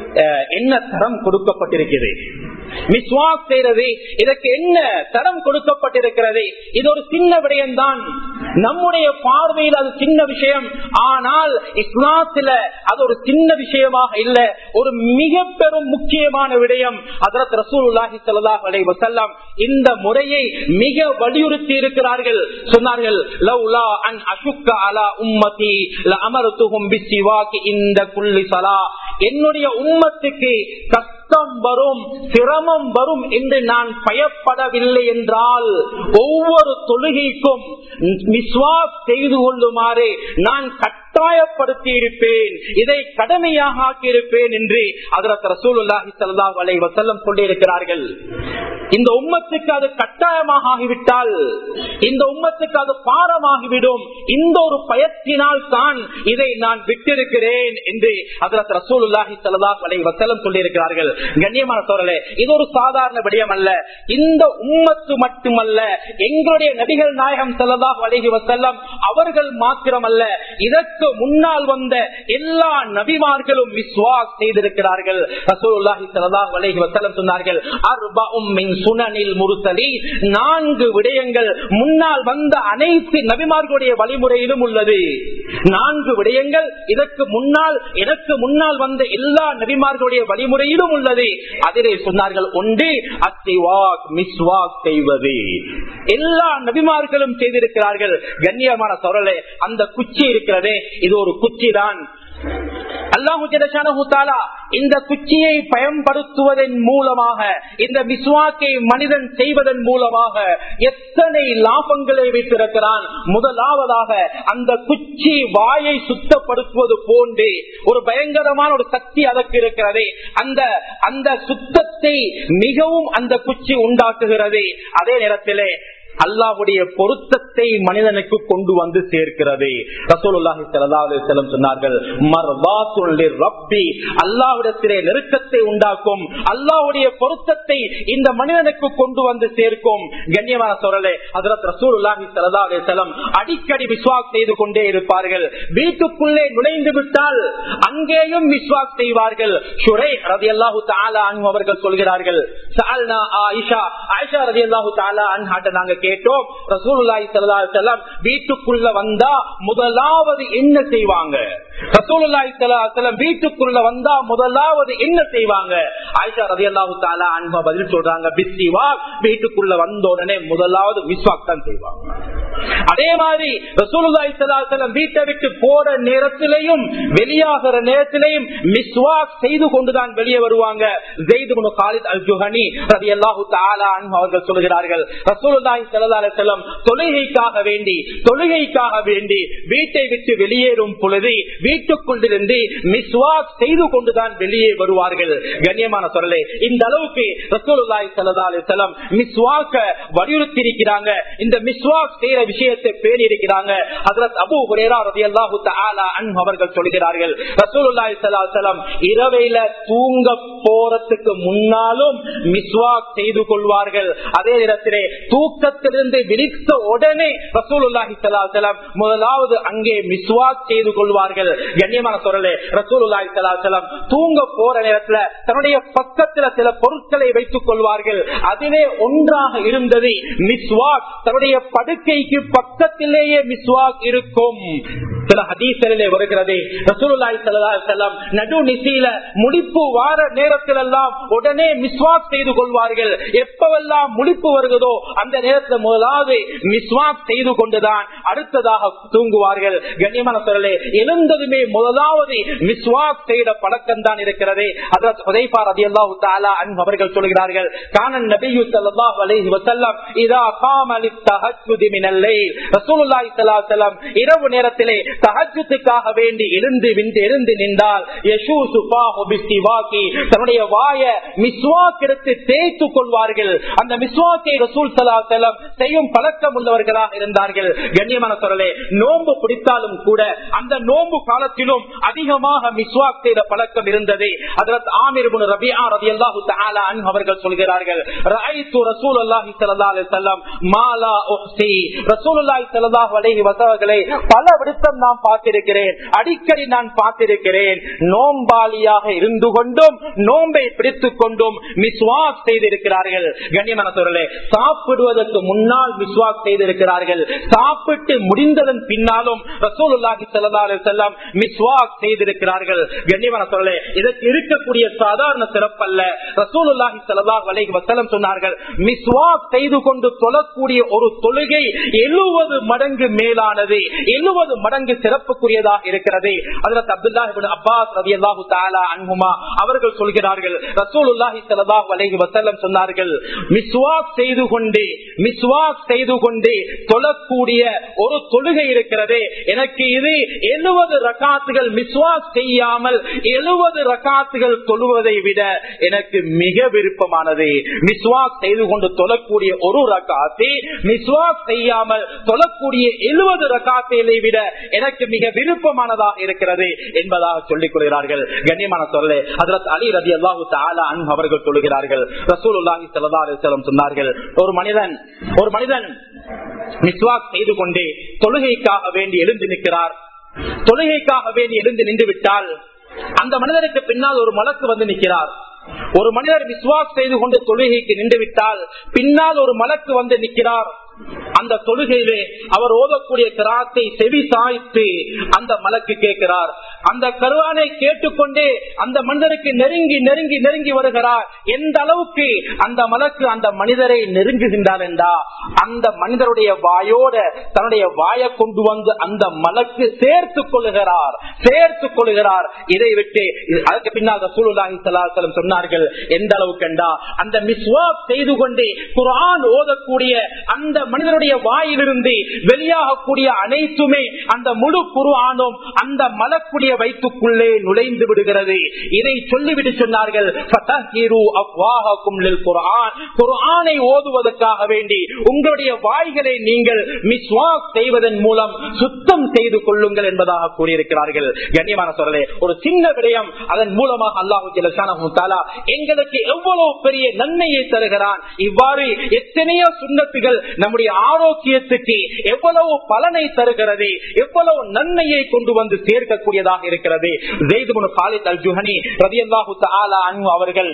என்ன தரம் கொடுக்கப்பட்டிருக்கிறது? மிஸ்வாக் செய்யறது இதற்கு என்ன தரம் கொடுக்கப்பட்டிருக்கிறது? இது ஒரு சின்ன விடயம்தான். நம்முடைய பார்வையில் அது சின்ன விஷயம். ஆனால் இஸ்லாத்துல அது ஒரு சின்ன விஷயமாக இல்ல, ஒரு மிக பெரும் முக்கியமான விடயம். ஹஜ்ரத் ரசூலுல்லாஹி ஸல்லல்லாஹு அலைஹி வஸல்லம் இந்த முறையை மிக வலியுறுத்தி இருக்கிறார்கள். சொன்னார்கள், லவ்லா அன் அஷுக்க அலா உம்மதி லஅமர்துஹும் பிஸ்ஸிவாக் இன்த குல்லி ஸலா. என்னுடைய உம்மத்துக்கு கஷ்டம் வரும், சிரமம் வரும் என்று நான் பயப்படவில்லை என்றால் ஒவ்வொரு தொழுகைக்கும் மிஸ்வாக் செய்து கொள்ளுமாறு நான் கட்டாயப்படுத்தி இருப்பேன், இதை கடமையாக ஆக்கியிருப்பேன் என்று ஹஜ்ரத் ரசூலுல்லாஹி ஸல்லல்லாஹு அலைஹி வஸல்லம் சொல்லியிருக்கிறார்கள். இந்த உம்மத்துக்கு அது கட்டாயமாக ஆகிவிட்டால், இந்த உம்மத்துக்கு அது பாரமாகிவிடும். இந்த ஒரு பயத்தினால் தான் இதை நான் விட்டிருக்கிறேன் என்று ஹஜ்ரத் ரசூலுல்லாஹி ஸல்லல்லாஹு அலைஹி வஸல்லம் சொல்லியிருக்கிறார்கள். கண்ணியமான சோழர்களே, இது ஒரு சாதாரண விடயம் அல்ல. இந்த உம்மத்து மட்டுமல்ல, எங்களுடைய நபிகள் நாயகம் ஸல்லல்லாஹு அலைஹி வஸல்லம் அவர்கள் மாத்திரமல்ல, இதற்கு முன்னால் வந்த எல்லா நபிமார்களும் மிஸ்வாக் செய்திருக்கிறார்கள். ரசூலுல்லாஹி ஸல்லல்லாஹு அலைஹி வஸல்லம் சொன்னார்கள், அர்பஉம் மின் சுனனில் முர்சலீன். நான்கு விடயங்கள் முன்னால் வந்த அனைத்து நபிமார்களுடைய வழிமுறையிலும் உள்ளது. நான்கு விடயங்கள் இதற்கு முன்னால் எனக்கு முன்னால் வந்த எல்லா நபிமார்களுடைய வழிமுறையிலும் உள்ளது. அதிலே சொன்னார்கள், ஒன்று அஸ்ஸிவாக், மிஸ்வாக் செய்வது. எல்லா நபிமார்களும் செய்திருக்கிறார்கள். கண்ணியமான சோழர்களே, அந்த குச்சி இருக்கிறதே, இது ஒரு குச்சி தான். அல்லாஹு ஜல்லஷானஹு தஆலா இந்த குச்சியை பயன்படுத்துவதன் மூலமாக, இந்த மிஸ்வாக்கை மனிதன் செய்வதன் மூலமாக எத்தனை லாபங்களை வைத்திருக்கிறான். முதலாவதாக அந்த குச்சி வாயை சுத்தப்படுத்துவது போன்று ஒரு பயங்கரமான ஒரு சக்தி அதற்கு இருக்கிறது. அந்த அந்த சுத்தத்தை மிகவும் அந்த குச்சி உண்டாக்குகிறது. அதே நேரத்திலே அல்லாஹ்வுடைய பொருத்தத்தை மனிதனுக்கு கொண்டு வந்து சேர்க்கிறது. ரசூலுல்லாஹி ஸல்லல்லாஹு அலைஹி வஸல்லம் சொன்னார்கள், மர்தாத்துல் லிரப்பி, அல்லாஹ்விடத்திலே நெருக்கத்தை உண்டாக்கும், அல்லாஹ்வுடைய பொருத்தத்தை இந்த மனிதனுக்கு கொண்டு வந்து சேர்க்கும். கண்ணியமான சோழர்களே, ஹஜ்ரத் ரசூலுல்லாஹி ஸல்லல்லாஹு அலைஹி வஸல்லம் அடிக்கடி மிஸ்வாக் செய்து கொண்டே இருப்பார்கள். வீட்டுக்குள்ளே நுழைந்து விட்டால் அங்கேயும் மிஸ்வாக் செய்வார்கள். ஷுரைஹ் ரலியல்லாஹு தஆலா அன்ஹு அவர்கள் சொல்கிறார்கள், ஸஅல்னா ஆயிஷா, ஆயிஷா ரலியல்லாஹு தஆலா அன்ஹா நாங்க கேட்டோம், ரசூலுல்லாஹி ஸல்லல்லாஹு அலைஹி வஸல்லம் வீட்டுக்குள்ள வந்தா முதலாவது என்ன செய்வாங்க? ரசூலுல்லாஹி ஸல்லல்லாஹு அலைஹி வஸல்லம் வீட்டுக்குள்ள வந்தா முதலாவது என்ன செய்வாங்க? ஆயிஷா ரலியல்லாஹு தஆலா அன்ஹா பதில் சொல்றாங்க, பிஸ்வாக், வீட்டுக்குள்ள வந்த உடனே முதலாவது மிஸ்வாக் தான் செய்வாங்க. அதே மாதிரி ரசூலுல்லாஹி ஸல்லல்லாஹு அலைஹி வஸல்லம் வீட்டை விட்டு போற நேரத்திலேயும் வெளியாகிற நேரத்திலேயும் மிஸ்வாக் செய்து கொண்டுதான் வெளியே வருவாங்க. ஸைத் இப்னு காலித் அல்-ஜுஹனி ரலியல்லாஹு தஆலா அன்ஹு அவர்கள் சொல்கிறார்கள், ரசூலுல்லாஹி ஸல்லல்லாஹு அலைஹி வஸல்லம் தொழுகைக்காக வேண்டி தொழுகைக்காக வேண்டி வீட்டை விட்டு வெளியேறும் பொழுது வீட்டுக்குள்ளிருந்து மிஸ்வாக் செய்து கொண்டுதான் வெளியே வருவார்கள். கண்ணியமான சொல்லே, இந்த அளவுக்கு ரசூலுல்லாஹி ஸல்லல்லாஹு அலைஹி வஸல்லம் மிஸ்வாக்க வலியுறுத்தி இருக்கிறாங்க. இந்த மிஸ்வாக் செய்யற விஷயத்தை பேணி இருக்கிறாங்க. ஹஜ்ரத் அபூ ஹுரைரா ரலியல்லாஹு தஆலா அன்ஹு அவர்கள் சொல்கிறார்கள், ரசூலுல்லாஹி ஸல்லல்லாஹு அலைஹி வஸல்லம் இரவையில தூங்க போறதுக்கு முன்னாலும் மிஸ்வாக் செய்து கொள்வார்கள். அதே நேரத்திலே தூக்கத்திலிருந்து விழித்த உடனே ரசூலுல்லாஹி ஸல்லல்லாஹு அலைஹி வஸல்லம் முதலாவது அங்கே மிஸ்வாக் செய்து கொள்வார்கள். கண்ணியமான சொல்லே, ரசூலுல்லாஹி ஸல்லல்லாஹு அலைஹி வஸல்லம் தூங்க போற நேரத்துல தன்னுடைய பக்கத்துல சில பொருட்களை வைத்துக் கொள்வார்கள். அதிலே ஒன்றாக இருந்தது மிஸ்வாக். தன்னுடைய படுக்கைக்கு பக்கத்திலேயே மிஸ்வாக் இருக்கும். சில ஹதீஸ்களிலே வருகிறது, ரசூலுல்லாஹி ஸல்லல்லாஹு அலைஹி வஸல்லம் நடு நிசியில முடிப்பு வார நேரத்தில் எல்லாம் உடனே மிஸ்வாக் செய்து கொள்வார்கள். எப்பவெல்லாம் முடிப்பு வருகிறதோ அந்த நேரத்தில் முதலாவது மிஸ்வாக் செய்து கொண்டுதான் அடுத்ததாக தூங்குவார்கள். கண்ணியமான சொல்லலே, எழுந்ததுமே முதலாவது மிஸ்வாக் செய்த பழக்கம் தான் இருக்கிறது. ஹஜ்ரத் ஹுதைஃபா ரலியல்லாஹு தஆலா அன்ஹு அவர்கள் சொல்கிறார்கள், கானன் நபியு ஸல்லல்லாஹு அலைஹி வஸல்லம் இதா காம லித்தஹஜ்ஜுத் மினல் லைல், ரசூலுல்லாஹி ஸல்லல்லாஹு அலைஹி வஸல்லம் இரவு நேரத்திலே தஹஜ்ஜுதுக்காக வேண்டி எழுந்து விந்து எழுந்து நின்றால் யஷூசு ஃபாஹு பிஸ்திவாகி, தன்னுடைய வாயை மிஸ்வாக் எடுத்து தேய்த்துக் கொள்வார்கள். அந்த மிஸ்வாக்கை ரசூல் ஸல்லல்லாஹு அலைஹி வஸல்லம் செய்யும் பழக்கம் உள்ளவர்களாக இருந்தார்கள். கண்ணியமான சொல்லலே, நோன்பு பிடித்தாலும் கூட அந்த நோன்பு காலத்திலும் அதிகமாக மிஸ்வாக் செய்த பழக்கம் இருந்தது. ஹஜ்ரத் ஆமிர் இப்னு ரபிஆ ரலியல்லாஹு தஆலா அன்ஹு அவர்கள் சொல்கிறார்கள், ரஅய்து ரசூலுல்லாஹி ஸல்லல்லாஹு அலைஹி வஸல்லம் மா லா உஹ்சி, ரசூலுல்லாஹி ஸல்லல்லாஹு அலைஹி வஸல்லம் பல விடுத்தம் நான் பார்த்திருக்கிறேன், அடிக்கடி நான் பார்த்திருக்கிறேன். நோம்பாளியாக இருந்து கொண்டும் நோம்பை பிடித்துக் கொண்டும் மிஸ்வாக் செய்திருக்கிறார்கள். கண்ணியமான சொல்லே, சாப்பிடுவதற்கு முன்னால் மிஸ்வாக் செய்திருக்கிறார்கள். சாப்பிட்டு முடிந்ததன் பின்னாலும் ரசூலுல்லாஹி ஸல்லல்லாஹு அலைஹி வஸல்லம் மிஸ்வாக் செய்திருக்கிறார்கள். கண்ணியமான சொல்லே, இதற்கு இருக்கக்கூடிய சாதாரண சிறப்பல்ல. ரசூலுல்லாஹி ஸல்லல்லாஹு அலைஹி வஸல்லம் சொன்னார்கள், மிஸ்வாக் செய்து கொண்டு தொழக்கூடிய ஒரு தொழுகை எழுபது மடங்கு மேலானது, எழுபது மடங்கு சிறப்புக்குரியதாக இருக்கிறது. ஹஜ்ரத் அப்துல்லாஹ் இப்னு அப்பாஸ் ரலியல்லாஹு தஆலா அன்ஹுமா அவர்கள் சொல்கிறார்கள், ரசூலுல்லாஹி ஸல்லல்லாஹு அலைஹி வஸல்லம் சொன்னார்கள், மிஸ்வாக் செய்து கொண்டு மிஸ்வாக் செய்து கொண்டு தொழக்கூடிய ஒரு தொழுகை இருக்கிறது, எனக்கு இது எழுபது ரகாத்துகள் மிஸ்வாக் செய்யாமல் எழுபது ரகாத்துகள் தொழுவதை விட எனக்கு மிக விருப்பமானது. மிஸ்வாக் செய்து கொண்டு தொழக்கூடிய ஒரு ரகாத்தை மிஸ்வாக் செய்யாமல் தொழக்கூடிய எழுபது ரகாத்தை விட எனக்கு மிக விருப்பமானதாக இருக்கிறது என்பதாக சொல்லிக் கொள்கிறார்கள். கண்ணியமான சொல்லே, ஹஜ்ரத் அலி ரலியல்லாஹு தஆலா அன்ஹு அவர்கள் சொல்கிறார்கள், ரசூலுல்லாஹி ஸல்லல்லாஹு அலைஹி வஸல்லம் சொன்னார்கள், ஒரு மனிதன் ஒரு மனிதன் மிஸ்வாக் செய்து கொண்டே தொழுகைக்காக வேண்டி எழுந்து நிற்கிறார். தொழுகைக்காக வேண்டி எழுந்து நின்று விட்டால் அந்த மனிதனுக்கு பின்னால் ஒரு மலக்கு வந்து நிற்கிறார். ஒரு மனிதர் மிஸ்வாக் செய்து கொண்டு தொழுகைக்கு நின்று விட்டால் பின்னால் ஒரு மலக்கு வந்து நிற்கிறார். அந்த தொழுகையிலே அவர் ஓதக்கூடிய கிராத்தை செவி சாய்த்து அந்த மலக்கு கேட்கிறார், அந்த குர்ஆனை கேட்டுக்கொண்டே அந்த மனிதருக்கு நெருங்கி நெருங்கி நெருங்கி வருகிறார். எந்த அளவுக்கு அந்த மலக்கு அந்த மனிதரை நெருங்குகின்றார் என்றா அந்த மனிதருடைய வாயோட தன்னுடைய வாயை கொண்டு வந்து அந்த மலக்கு சேர்த்துக் கொள்ளுகிறார் சேர்த்துக் கொள்ளுகிறார் இதை விட்டு அதற்கு பின்னால் ரசூலுல்லாஹி ஸல்லல்லாஹு அலைஹி வஸல்லம் சொன்னார்கள், எந்த அளவுக்கு என்றா அந்த மிஸ்வாக் செய்து கொண்டே குர்ஆன் ஓதக்கூடிய அந்த மனிதனுடைய வாயிலிருந்து வெளியாகக்கூடிய அனைத்துமே அந்த முழு குர்ஆனும் அந்த மலக்குடைய வயிற்றுக்குள்ளே நுழைந்து விடுகிறது. இதை சொல்லிவிட்டு சொன்னார்கள், ஃபதஹிரு அஃவாஹக்கும் லில் குர்ஆன், குர்ஆனை ஓதுவதற்காக வேண்டி உங்களுடைய வாய்களை நீங்கள் மிஸ்வாக் செய்வதன் மூலம் சுத்தம் செய்து கொள்ளுங்கள் என்பதாக கூறியிருக்கிறார்கள். கண்ணியமான சோழர்களே, ஒரு சின்ன விடயம், அதன் மூலமாக அல்லாஹ் ஜல்லஷானஹு தஆலா எங்களுக்கு எவ்வளவு பெரிய நன்மையை தருகிறான். இவ்வாறு எத்தனையோ சுன்னத்துகள் நம்முடைய ஆரோக்கியத்துக்கு எவ்வளவு பலனை தருகிறது, எவ்வளவு நன்மையை கொண்டு வந்து சேர்க்கக்கூடியதாக இருக்கிறது. ஸைத் இப்னு காலித் அல் ஜுஹனி ரலியல்லாஹு தஆலா அன்ஹு அவர்கள்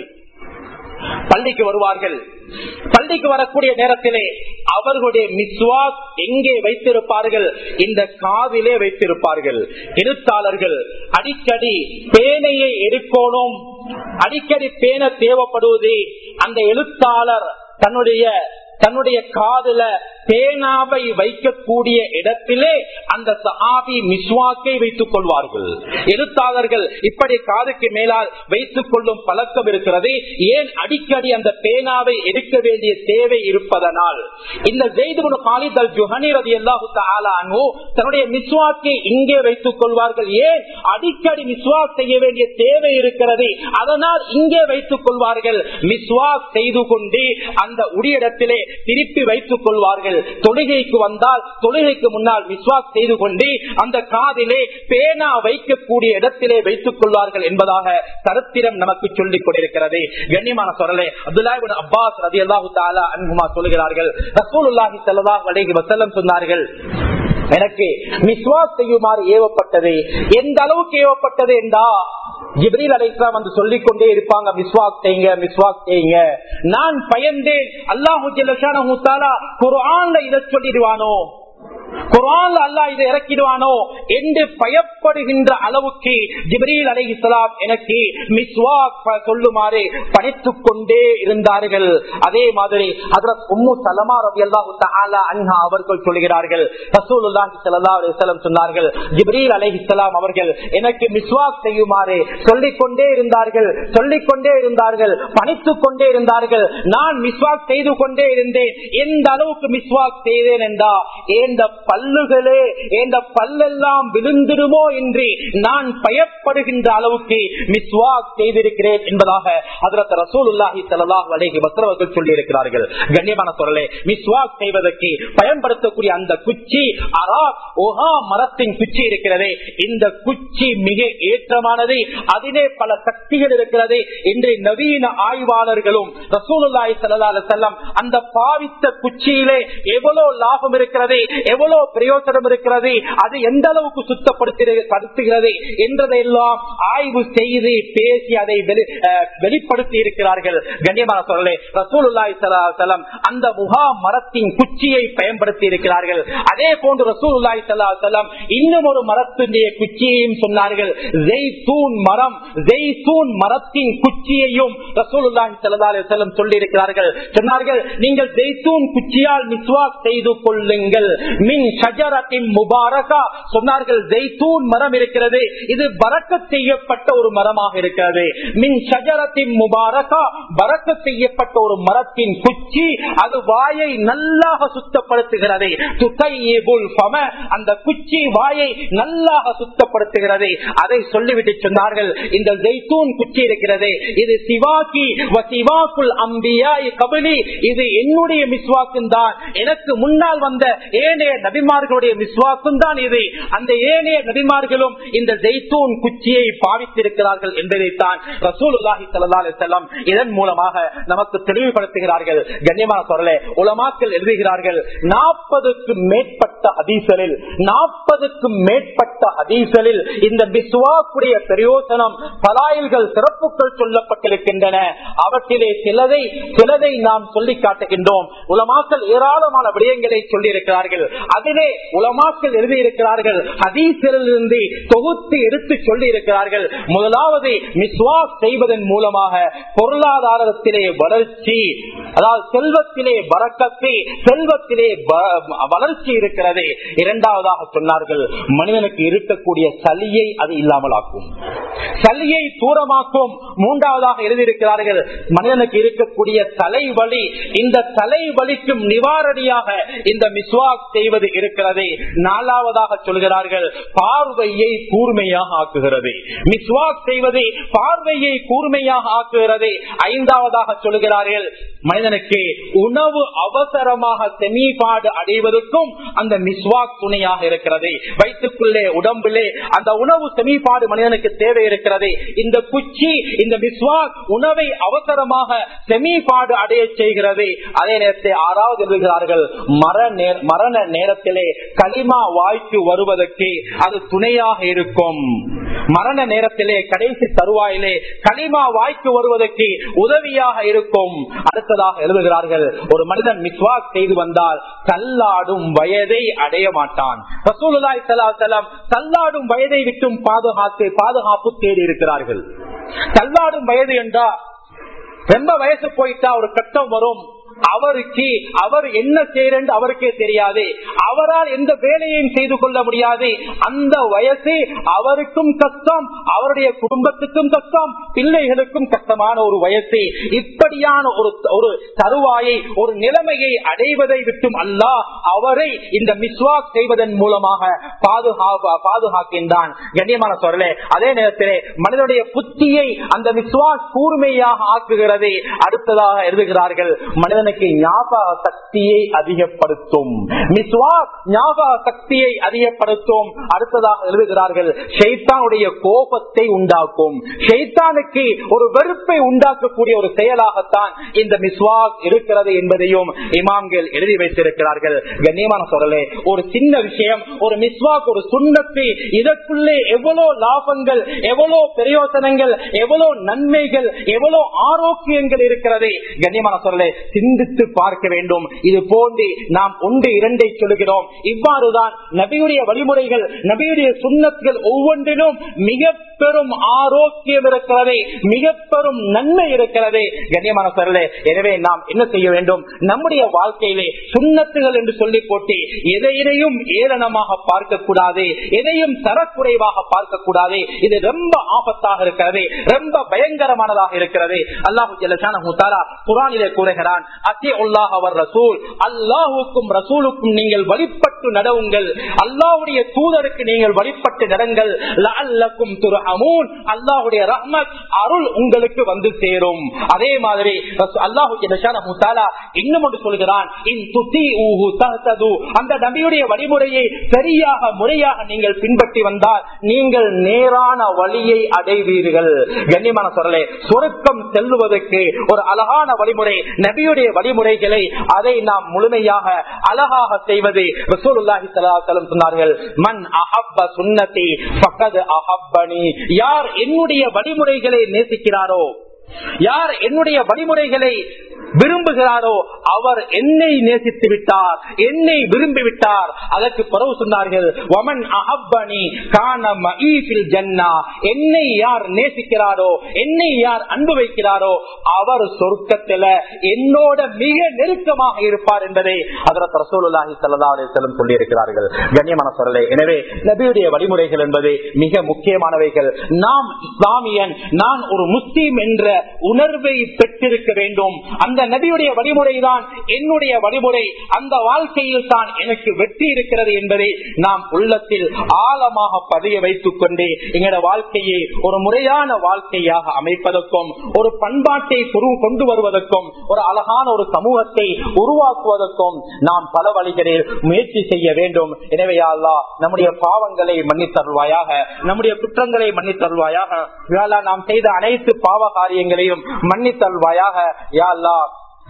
பள்ளிக்கு வருவார்கள். பள்ளிக்கு வரக்கூடிய நேரத்திலே அவர்களுடைய மிஸ்வாக் எங்கே வைத்திருப்பார்கள்? இந்த காதிலே வைத்திருப்பார்கள். எழுத்தாளர்கள் அடிக்கடி பேனையை எடுக்கணும், அடிக்கடி பேன தேவைப்படுவது. அந்த எழுத்தாளர் தன்னுடைய தன்னுடைய காதுல பேனாவை வைக்கக்கூடிய இடத்திலே அந்த சஹாபி மிஸ்வாக்கை வைத்துக் கொள்வார்கள். எழுத்தாளர்கள் இப்படி காதுக்கு மேலால் வைத்துக் கொள்ளும் பழக்கம் இருக்கிறது. ஏன்? அடிக்கடி அந்த பேனாவை எடுக்க வேண்டிய தேவை இருப்பதனால். இந்த ஸைத் இப்னு காலித் அல் ஜுஹனி ரலியல்லாஹு தஆலா அன்ஹு தன்னுடைய மிஸ்வாக்கை இங்கே வைத்துக் கொள்வார்கள். ஏன்? அடிக்கடி மிஸ்வாக் செய்ய வேண்டிய தேவை இருக்கிறது, அதனால் இங்கே வைத்துக் கொள்வார்கள். மிஸ்வாக் செய்து கொண்டு அந்த உடையிடத்திலே திருப்பி வைத்துக் கொள்வார்கள். தொழுகைக்கு வந்தால் தொழுகைக்கு முன்னால் மிஸ்வாக் செய்து கொண்டு அந்த காதிலே பேனா வைக்கக்கூடிய இடத்திலே வைத்துக் கொள்வார்கள் என்பதாக சரித்திரம் நமக்கு சொல்லிக் கொண்டிருக்கிறது. கண்ணியமான சோழர்களே, அப்துல்லாஹ் இப்னு அப்பாஸ் ரலியல்லாஹு தஆலா அன்ஹுமா சொல்கிறார்கள், ரசூலுல்லாஹி ஸல்லல்லாஹு அலைஹி வஸல்லம் சொன்னார்கள், எனக்கு மிஸ்வாக் செய்யுமாறு ஏவப்பட்டது. எந்த அளவுக்கு ஏவப்பட்டது என்றா ஜிப்ரீல் அலைஹிஸ்ஸலாம் வந்து சொல்லிக் கொண்டே இருப்பாங்க, மிஸ்வாக் செய்யுங்க மிஸ்வாக் செய்யுங்க. நான் பயந்தேன், அல்லாஹ் ஜல்லஷானஹு தஆலா குர்ஆன்ல இதை சொல்லிடுவானோ, குர்ஆன்ல அல்லாஹ் இதை இறக்கிடுவானோ என்று பயப்படுகின்ற அளவுக்கு ஜிப்ரீல் அலைஹிஸ்ஸலாம் எனக்கு மிஸ்வாக் சொல்லுமாறு பணித்துக் கொண்டே இருந்தார்கள். அதே மாதிரி ஹஜ்ரத் உம்மு சலமா ரலியல்லாஹு தஆலா அன்ஹா அவர்கள் சொல்கிறார்கள், ரசூலுல்லாஹி ஸல்லல்லாஹு அலைஹி வஸல்லம் சொன்னார்கள், ஜிப்ரீல் அலைஹிஸ்ஸலாம் அவர்கள் எனக்கு மிஸ்வாக் செய்யுமாறு சொல்லிக் கொண்டே இருந்தார்கள் சொல்லிக் கொண்டே இருந்தார்கள் பணித்துக் கொண்டே இருந்தார்கள். நான் மிஸ்வாக் செய்து கொண்டே இருந்தேன். எந்த அளவுக்கு மிஸ்வாக் செய்தேன் என்றா ஏந்த பல்லுகளே இந்த பல்லெல்லாம் விழுந்திடுமோ என்று நான் பயப்படுகின்ற அளவுக்கு மிஸ்வாக் செய்திருக்கிறேன் என்பதாக ஹஜ்ரத் ரசூலுல்லாஹி ஸல்லல்லாஹு அலைஹி வஸல்லம் அவர்கள் சொல்லி இருக்கிறார்கள். கண்ணியமான சோழர்களே, மிஸ்வாக் செய்வதற்கு பயன்படுத்தக்கூடிய அந்த குச்சி அராக் ஓஹா மரத்தின் குச்சி இருக்கிறது. இந்த குச்சி மிக ஏற்றமானது, அதிலே பல சக்திகள் இருக்கிறது. இன்று நவீன ஆய்வாளர்களும் ரசூலுல்லாஹி ஸல்லல்லாஹு அலைஹி வஸல்லம் அந்த பாவித்த குச்சியிலே எவ்வளவு லாபம் இருக்கிறது, எவ்வளவு பிரயோஜனம் இருக்கிறது, அது எந்த அளவுக்கு சுத்தப்படுத்துகிறது என்றதையெல்லாம் ஆய்வு செய்து பேசி அதை வெளிப்படுத்தி இருக்கிறார்கள். கண்ணியமான சோழர்களே, ரசூலுல்லாஹி ஸல்லல்லாஹு அலைஹி வஸல்லம் அந்த முஹா மரத்தின் குச்சியை பயன்படுத்தி இருக்கிறார்கள். அதே போன்று ரசூலுல்லாஹி ஸல்லல்லாஹு அலைஹி வஸல்லம் இன்னும் ஒரு மரத்தினுடைய குச்சியையும் சொன்னார்கள். ஸைத்தூன் மரம், ஸைத்தூன் மரத்தின் குச்சியையும் ரசூலுல்லாஹி ஸல்லல்லாஹு அலைஹி வஸல்லம் சொல்லி இருக்கிறார்கள். சொன்னார்கள், நீங்கள் ஸைத்தூன் குச்சியால் மிஸ்வாக் செய்து கொள்ளுங்கள். மின் ஷஜரத்தின் முபாரகா சொன்னார்கள், ஸைத்தூன் மரம் இருக்கிறது, இது பரக்கத் செய்யப்பட்ட ஒரு மரமாக இருக்கிறது. மின் ஷஜரத்தின் முபாரகா, பரக்கத் செய்யப்பட்ட ஒரு மரத்தின் குச்சி, அது வாயை நல்லாக சுத்தப்படுத்துகிறது. துதையிபுல் ஃபம, அந்த குச்சி வாயை நல்லாக சுத்தப்படுத்துகிறது. அதை சொல்லிவிட்டு சொன்னார்கள், இந்த ஸைத்தூன் குச்சி இருக்கிறது, இது சிவாக்கி வ சிவாக்குல் அம்பியாய் கபலி, இது என்னுடைய மிஸ்வாக்கும் தான், எனக்கு முன்னால் வந்த ஏனைய நபிமார்களுடைய மிஸ்வாக்கும் தான் இது. அந்த ஏனைய நபிமார்களும் இந்த ஸைத்தூன் குச்சியை பாவித்திருக்கிறார்கள் என்பதைத்தான் ரசூலுல்லாஹி ஸல்லல்லாஹு அலைஹி வஸல்லம் இதன் மூலமாக நமக்கு தெளிவுபடுத்துகிறார்கள். கண்ணியமான சோழர்களே, உலமாக்கள் எழுதுகிறார்கள், நாற்பதுக்கும் மேற்பட்ட ஹதீஸ்களில் நாற்பதுக்கும் மேற்பட்ட ஹதீஸ்களில் இந்த மிஸ்வாக்குடைய பிரயோஜனம் பலாயில்கள் சிறப்புகள் சொல்லப்பட்டிருக்கின்றன. அவற்றிலே சிலதை சிலதை நாம் சொல்லி காட்டுகின்றோம். உலமாக்கள் ஏராளமான விடயங்களை சொல்லி இருக்கிறார்கள். அதிலே உலமாக்கள் எழுதியிருக்கிறார்கள், ஹதீஸிலிருந்து தொகுத்து எடுத்து சொல்லி இருக்கிறார்கள். முதலாவது மிஸ்வாக் செய்வதன் மூலமாக பொருளாதாரத்திலே வளர்ச்சி, அதாவது செல்வத்திலே பரக்கத்து, செல்வத்திலே வளர்ச்சி இருக்கிறது. இரண்டாவதாக சொன்னார்கள், மனிதனுக்கு இருக்கக்கூடிய சலியை அது இல்லாமல் ஆக்கும், சலியை தூரமாக்கும். மூன்றாவதாக எழுதியிருக்கிறார்கள், மனிதனுக்கு இருக்கக்கூடிய தலைவலி, இந்த தலைவலிக்கும் நிவாரணியாக இந்த மிஸ்வாக் செய்வது இருக்கிறது. நாலாவதாக சொல்கிறார்கள், பார்வையை கூர்மையாக ஆக்குகிறது. மிஸ்வாக் செய்வது பார்வையை கூர்மையாக ஆக்குகிறது. ஐந்தாவதாக சொல்கிறார்கள், மனிதனுக்கு உணவு அவசரமாக செமிபாடு அடைவதற்கும் அந்த மிஸ்வாக் துணையாக இருக்கிறது. வயிற்றுக்குள்ளே உடம்பிலே அந்த உணவு செமிபாடு மனிதனுக்கு தேவை இருக்கிறது. இந்த குச்சி, இந்த மிஸ்வாக் உணவை அவசரமாக செமிபாடு அடைய செய்கிறது. அதே நேரத்தில் ஆறாவது எழுதுகிறார்கள், மரண நேரத்திலே களிமா வாய்க்கு வருவதற்கு அது துணையாக இருக்கும். மரண நேரத்திலே கடைசி தருவாயிலே களிமா வாய்க்கு வருவதற்கு உதவியாக இருக்கும். அடுத்ததாக எழுதுகிறார்கள், ஒரு மனிதன் மிஸ்வாக் செய்து வந்தால் தள்ளாடும் வயதை அடைய மாட்டான். ரசூலுல்லாஹி ஸல்லல்லாஹு அலைஹி வஸல்லம் தள்ளாடும் வயதை விட்டும் பாதுகாத்து பாதுகாப்பு தேடி இருக்கிறார்கள். தள்ளாடும் வயது என்றா ரொம்ப வயசு போயிட்டா ஒரு கட்டம் வரும், அவருக்கு அவர் என்ன செய்யறது அவருக்கே தெரியாது, அவரால் எந்த வேலையையும் செய்து கொள்ள முடியாது. அந்த வயசு அவருக்கும் கஷ்டம், அவருடைய குடும்பத்துக்கும் கஷ்டம், பிள்ளைகளுக்கும் கஷ்டமான ஒரு வயசு. இப்படியான ஒரு ஒரு தருவாயை, ஒரு நிலைமையை அடைவதை விட்டும் அல்லாஹ் அவரை இந்த மிஸ்வாக் செய்வதன் மூலமாக பாதுகாப்பு பாதுகாக்கின்றான். கண்ணியமான சொல்லே, அதே நேரத்திலே மனிதனுடைய புத்தியை அந்த மிஸ்வாக் கூர்மையாக ஆக்குகிறது. அடுத்ததாக எழுதுகிறார்கள், மனிதன் ஞாபக சக்தியை அதிகப்படுத்தும். மிஸ்வாக் ஞாபக சக்தியை அதிகப்படுத்தும். அடுத்ததாக எழுதுகிறார்கள், ஷைத்தானுடைய கோபத்தை உண்டாக்கும். ஷைத்தானுக்கு ஒரு வெறுப்பை உண்டாக்கக்கூடிய ஒரு செயலாகத்தான் இந்த மிஸ்வாக் இருக்கிறது என்பதையும் இமாம்கள் எழுதி வைத்திருக்கிறார்கள். கண்ணியமான சொல்லலே, ஒரு சின்ன விஷயம், ஒரு மிஸ்வாக், ஒரு சுன்னத்து, இதற்குள்ளே எவ்வளவு லாபங்கள், எவ்வளவு பிரயோசனங்கள், எவ்வளவு நன்மைகள், எவ்வளவு ஆரோக்கியங்கள் இருக்கிறது. கண்ணியமான சொல்லலே, சிந்தித்து பார்க்க வேண்டும். இது போன்று நாம் ஒன்று இரண்டை சொல்கிறோம். இவ்வாறுதான் நபியுடைய வழிமுறைகள், நபியுடைய சுன்னத்துகள் ஒவ்வொன்றிலும் மிக பெரும் ஆரோக்கியம் இருக்கிறது, மிக பெரும் நன்மை இருக்கிறது. கண்ணியமான சரலே, எனவே நாம் என்ன செய்ய வேண்டும், நம்முடைய வாழ்க்கையிலே சுன்னத்துகள் என்று சொல்லி போட்டு எதையும் ஏளனமாக பார்க்க கூடாது, எதையும் தரக்குறைவாக பார்க்க கூடாது. இது ரொம்ப ஆபத்தாக இருக்கிறது, ரொம்ப பயங்கரமானதாக இருக்கிறது. அல்லாஹு ஜல்லஷானஹு தஆலா குர்ஆனிலே கூறுகிறான், அல்லாஹுக்கும் ரசூலுக்கும் நீங்கள் வழிபட்டு நடவுங்கள், அல்லாஹ்வுடைய தூதருக்கு நீங்கள் வழிபட்டு நடங்கள், லஅல்லக்கும் துர்ஹமூன், அல்லாஹ்வுடைய ரஹ்மத் அருள் உங்களுக்கு வந்து சேரும். அதே மாதிரி அல்லாஹு ஜல்லஷானஹு தஆலா இன்னும் ஒன்று சொல்கிறான், இன் துதீஊஹு தஹ்தது, அந்த நபியுடைய வழிமுறையை சரியாக முறையாக நீங்கள் பின்பற்றி வந்தால் நீங்கள் நேரான வழியை அடைவீர்கள். கண்ணியமான சொல்லே, சொர்க்கம் செல்லுவதற்கு ஒரு அழகான வழிமுறை நபியுடைய வழிமுறைகளை, அதை நாம் முழுமையாக அழகாக செய்வது. ரசூலுல்லாஹி ஸல்லல்லாஹு அலைஹி வஸல்லம் சொன்னார்கள், மன் அஹப்ப சுன்னதி ஃபகத் அஹப்பனி, யார் என்னுடைய வழிமுறைகளை நேசிக்கிறாரோ, யார் என்னுடைய வழிமுறைகளை விரும்புகிறாரோ அவர் என்னை நேசித்து விட்டார், என்னை விரும்பி விட்டார். அதற்கு பிறகு சொன்னார்கள், வமன் அஹப்பனி கான மஈ ஃபில் ஜன்னah, என்னை யார் நேசிக்கிறாரோ, என்னை யார் அன்பு வைக்கிறாரோ அவர் சொர்க்கத்தில என்னோட மிக நெருக்கமாக இருப்பார் என்பதை ஹஜ்ரத் ரசூலுல்லாஹி ஸல்லல்லாஹு அலைஹி வஸல்லம் சொல்லி இருக்கிறார்கள். கண்ணியமான சொல்லே, எனவே நபியுடைய வழிமுறைகள் என்பது மிக முக்கியமானவைகள். நாம் இஸ்லாமியன், நான் ஒரு முஸ்லிம் என்ற உணர்வை பெற்றிருக்க வேண்டும். அந்த நபியுடைய வழிமுறை தான் என்னுடைய வழிமுறை, அந்த வாழ்க்கையில் தான் எனக்கு வெற்றி இருக்கிறது என்பதை நாம் உள்ளத்தில் ஆழமாக பதிய வைத்துக் கொண்டு எங்களுடைய வாழ்க்கையை ஒரு முறையான வாழ்க்கையாக அமைப்பதற்கும், ஒரு பண்பாட்டை கொண்டு வருவதற்கும், ஒரு அழகான ஒரு சமூகத்தை உருவாக்குவதற்கும் நாம் பல வழிகளில் முயற்சி செய்ய வேண்டும். எனவே யா அல்லாஹ் நம்முடைய பாவங்களை மன்னித்தருள்வாயாக, நம்முடைய குற்றங்களை மன்னித்தருள்வாயாக, நாம் செய்த அனைத்து பாவ காரியங்களையும் மன்னித்தருள்வாயாக. யா அல்லாஹ்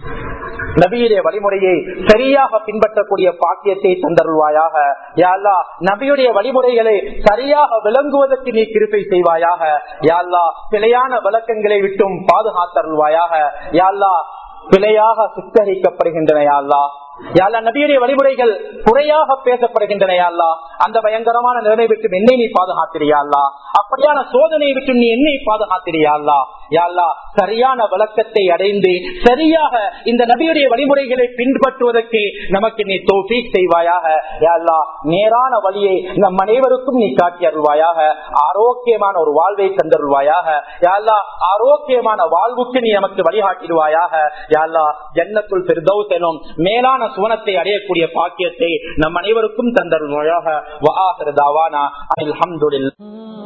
நபியுடைய வழிமுறையை சரியாக பின்பற்றக்கூடிய பாக்கியத்தை தந்தருள்வாயாக. யா அல்லாஹ் நபியுடைய வழிமுறைகளை சரியாக விளங்குவதற்கு நீ கிருபை செய்வாயாக. யா அல்லாஹ் பிழையான விளக்கங்களை விட்டும் பாதுகாத்தருள்வாயாக. யா அல்லாஹ் பிழையாக சித்தரிக்கப்படுகின்றன யா அல்லாஹ், யா அல்லாஹ் நபியுடைய வழிமுறைகள் குறையாக பேசப்படுகின்றன யா அல்லாஹ். அந்த பயங்கரமான நிலைமை விட்டு என்னை நீ பாதுகாத்திரியா அல்லாஹ். அப்படியான சோதனையை விட்டு நீ என்னை பாதுகாத்திரியா அல்லாஹ். யா அல்லாஹ் சரியான விளக்கத்தை அடைந்து சரியாக இந்த நபியுடைய வழிமுறைகளை பின்பற்றுவதற்கு நமக்கு நீ தௌஃபீக் செய்வாயாக. யா அல்லாஹ் நேரான வழியை நம் அனைவருக்கும் நீ காட்டி அருள்வாயாக. ஆரோக்கியமான ஒரு வாழ்வை தந்தருள்வாயாக. யா அல்லாஹ் ஆரோக்கியமான வாழ்வுக்கு நீ நமக்கு வழிகாட்டிடுவாயாக. யா அல்லாஹ் ஜன்னத்துல் ஃபிர்தௌஸ் எனும் மேலான சுவனத்தை அடையக்கூடிய பாக்கியத்தை நம் அனைவருக்கும் தந்தருள்வாயாக. வ ஆகிரு தஅவானா அல்ஹம்துலில்லாஹ்.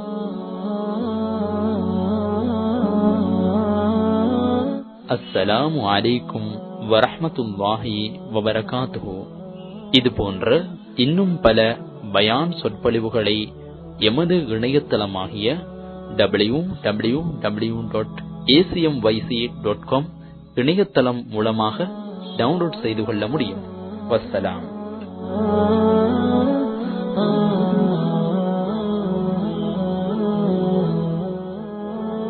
அஸ்ஸலாமு அலைக்கும் வரஹ்மத்துல்லாஹி வபரகாத்துஹு. இது போன்ற இன்னும் பல பயான் சொற்பொழிவுகளை எமது இணையதளமாகிய W W W dot ACM YC dot com இணையதளம் மூலமாக டவுன்லோட் செய்து கொள்ள முடியும். வஸ்ஸலாம்.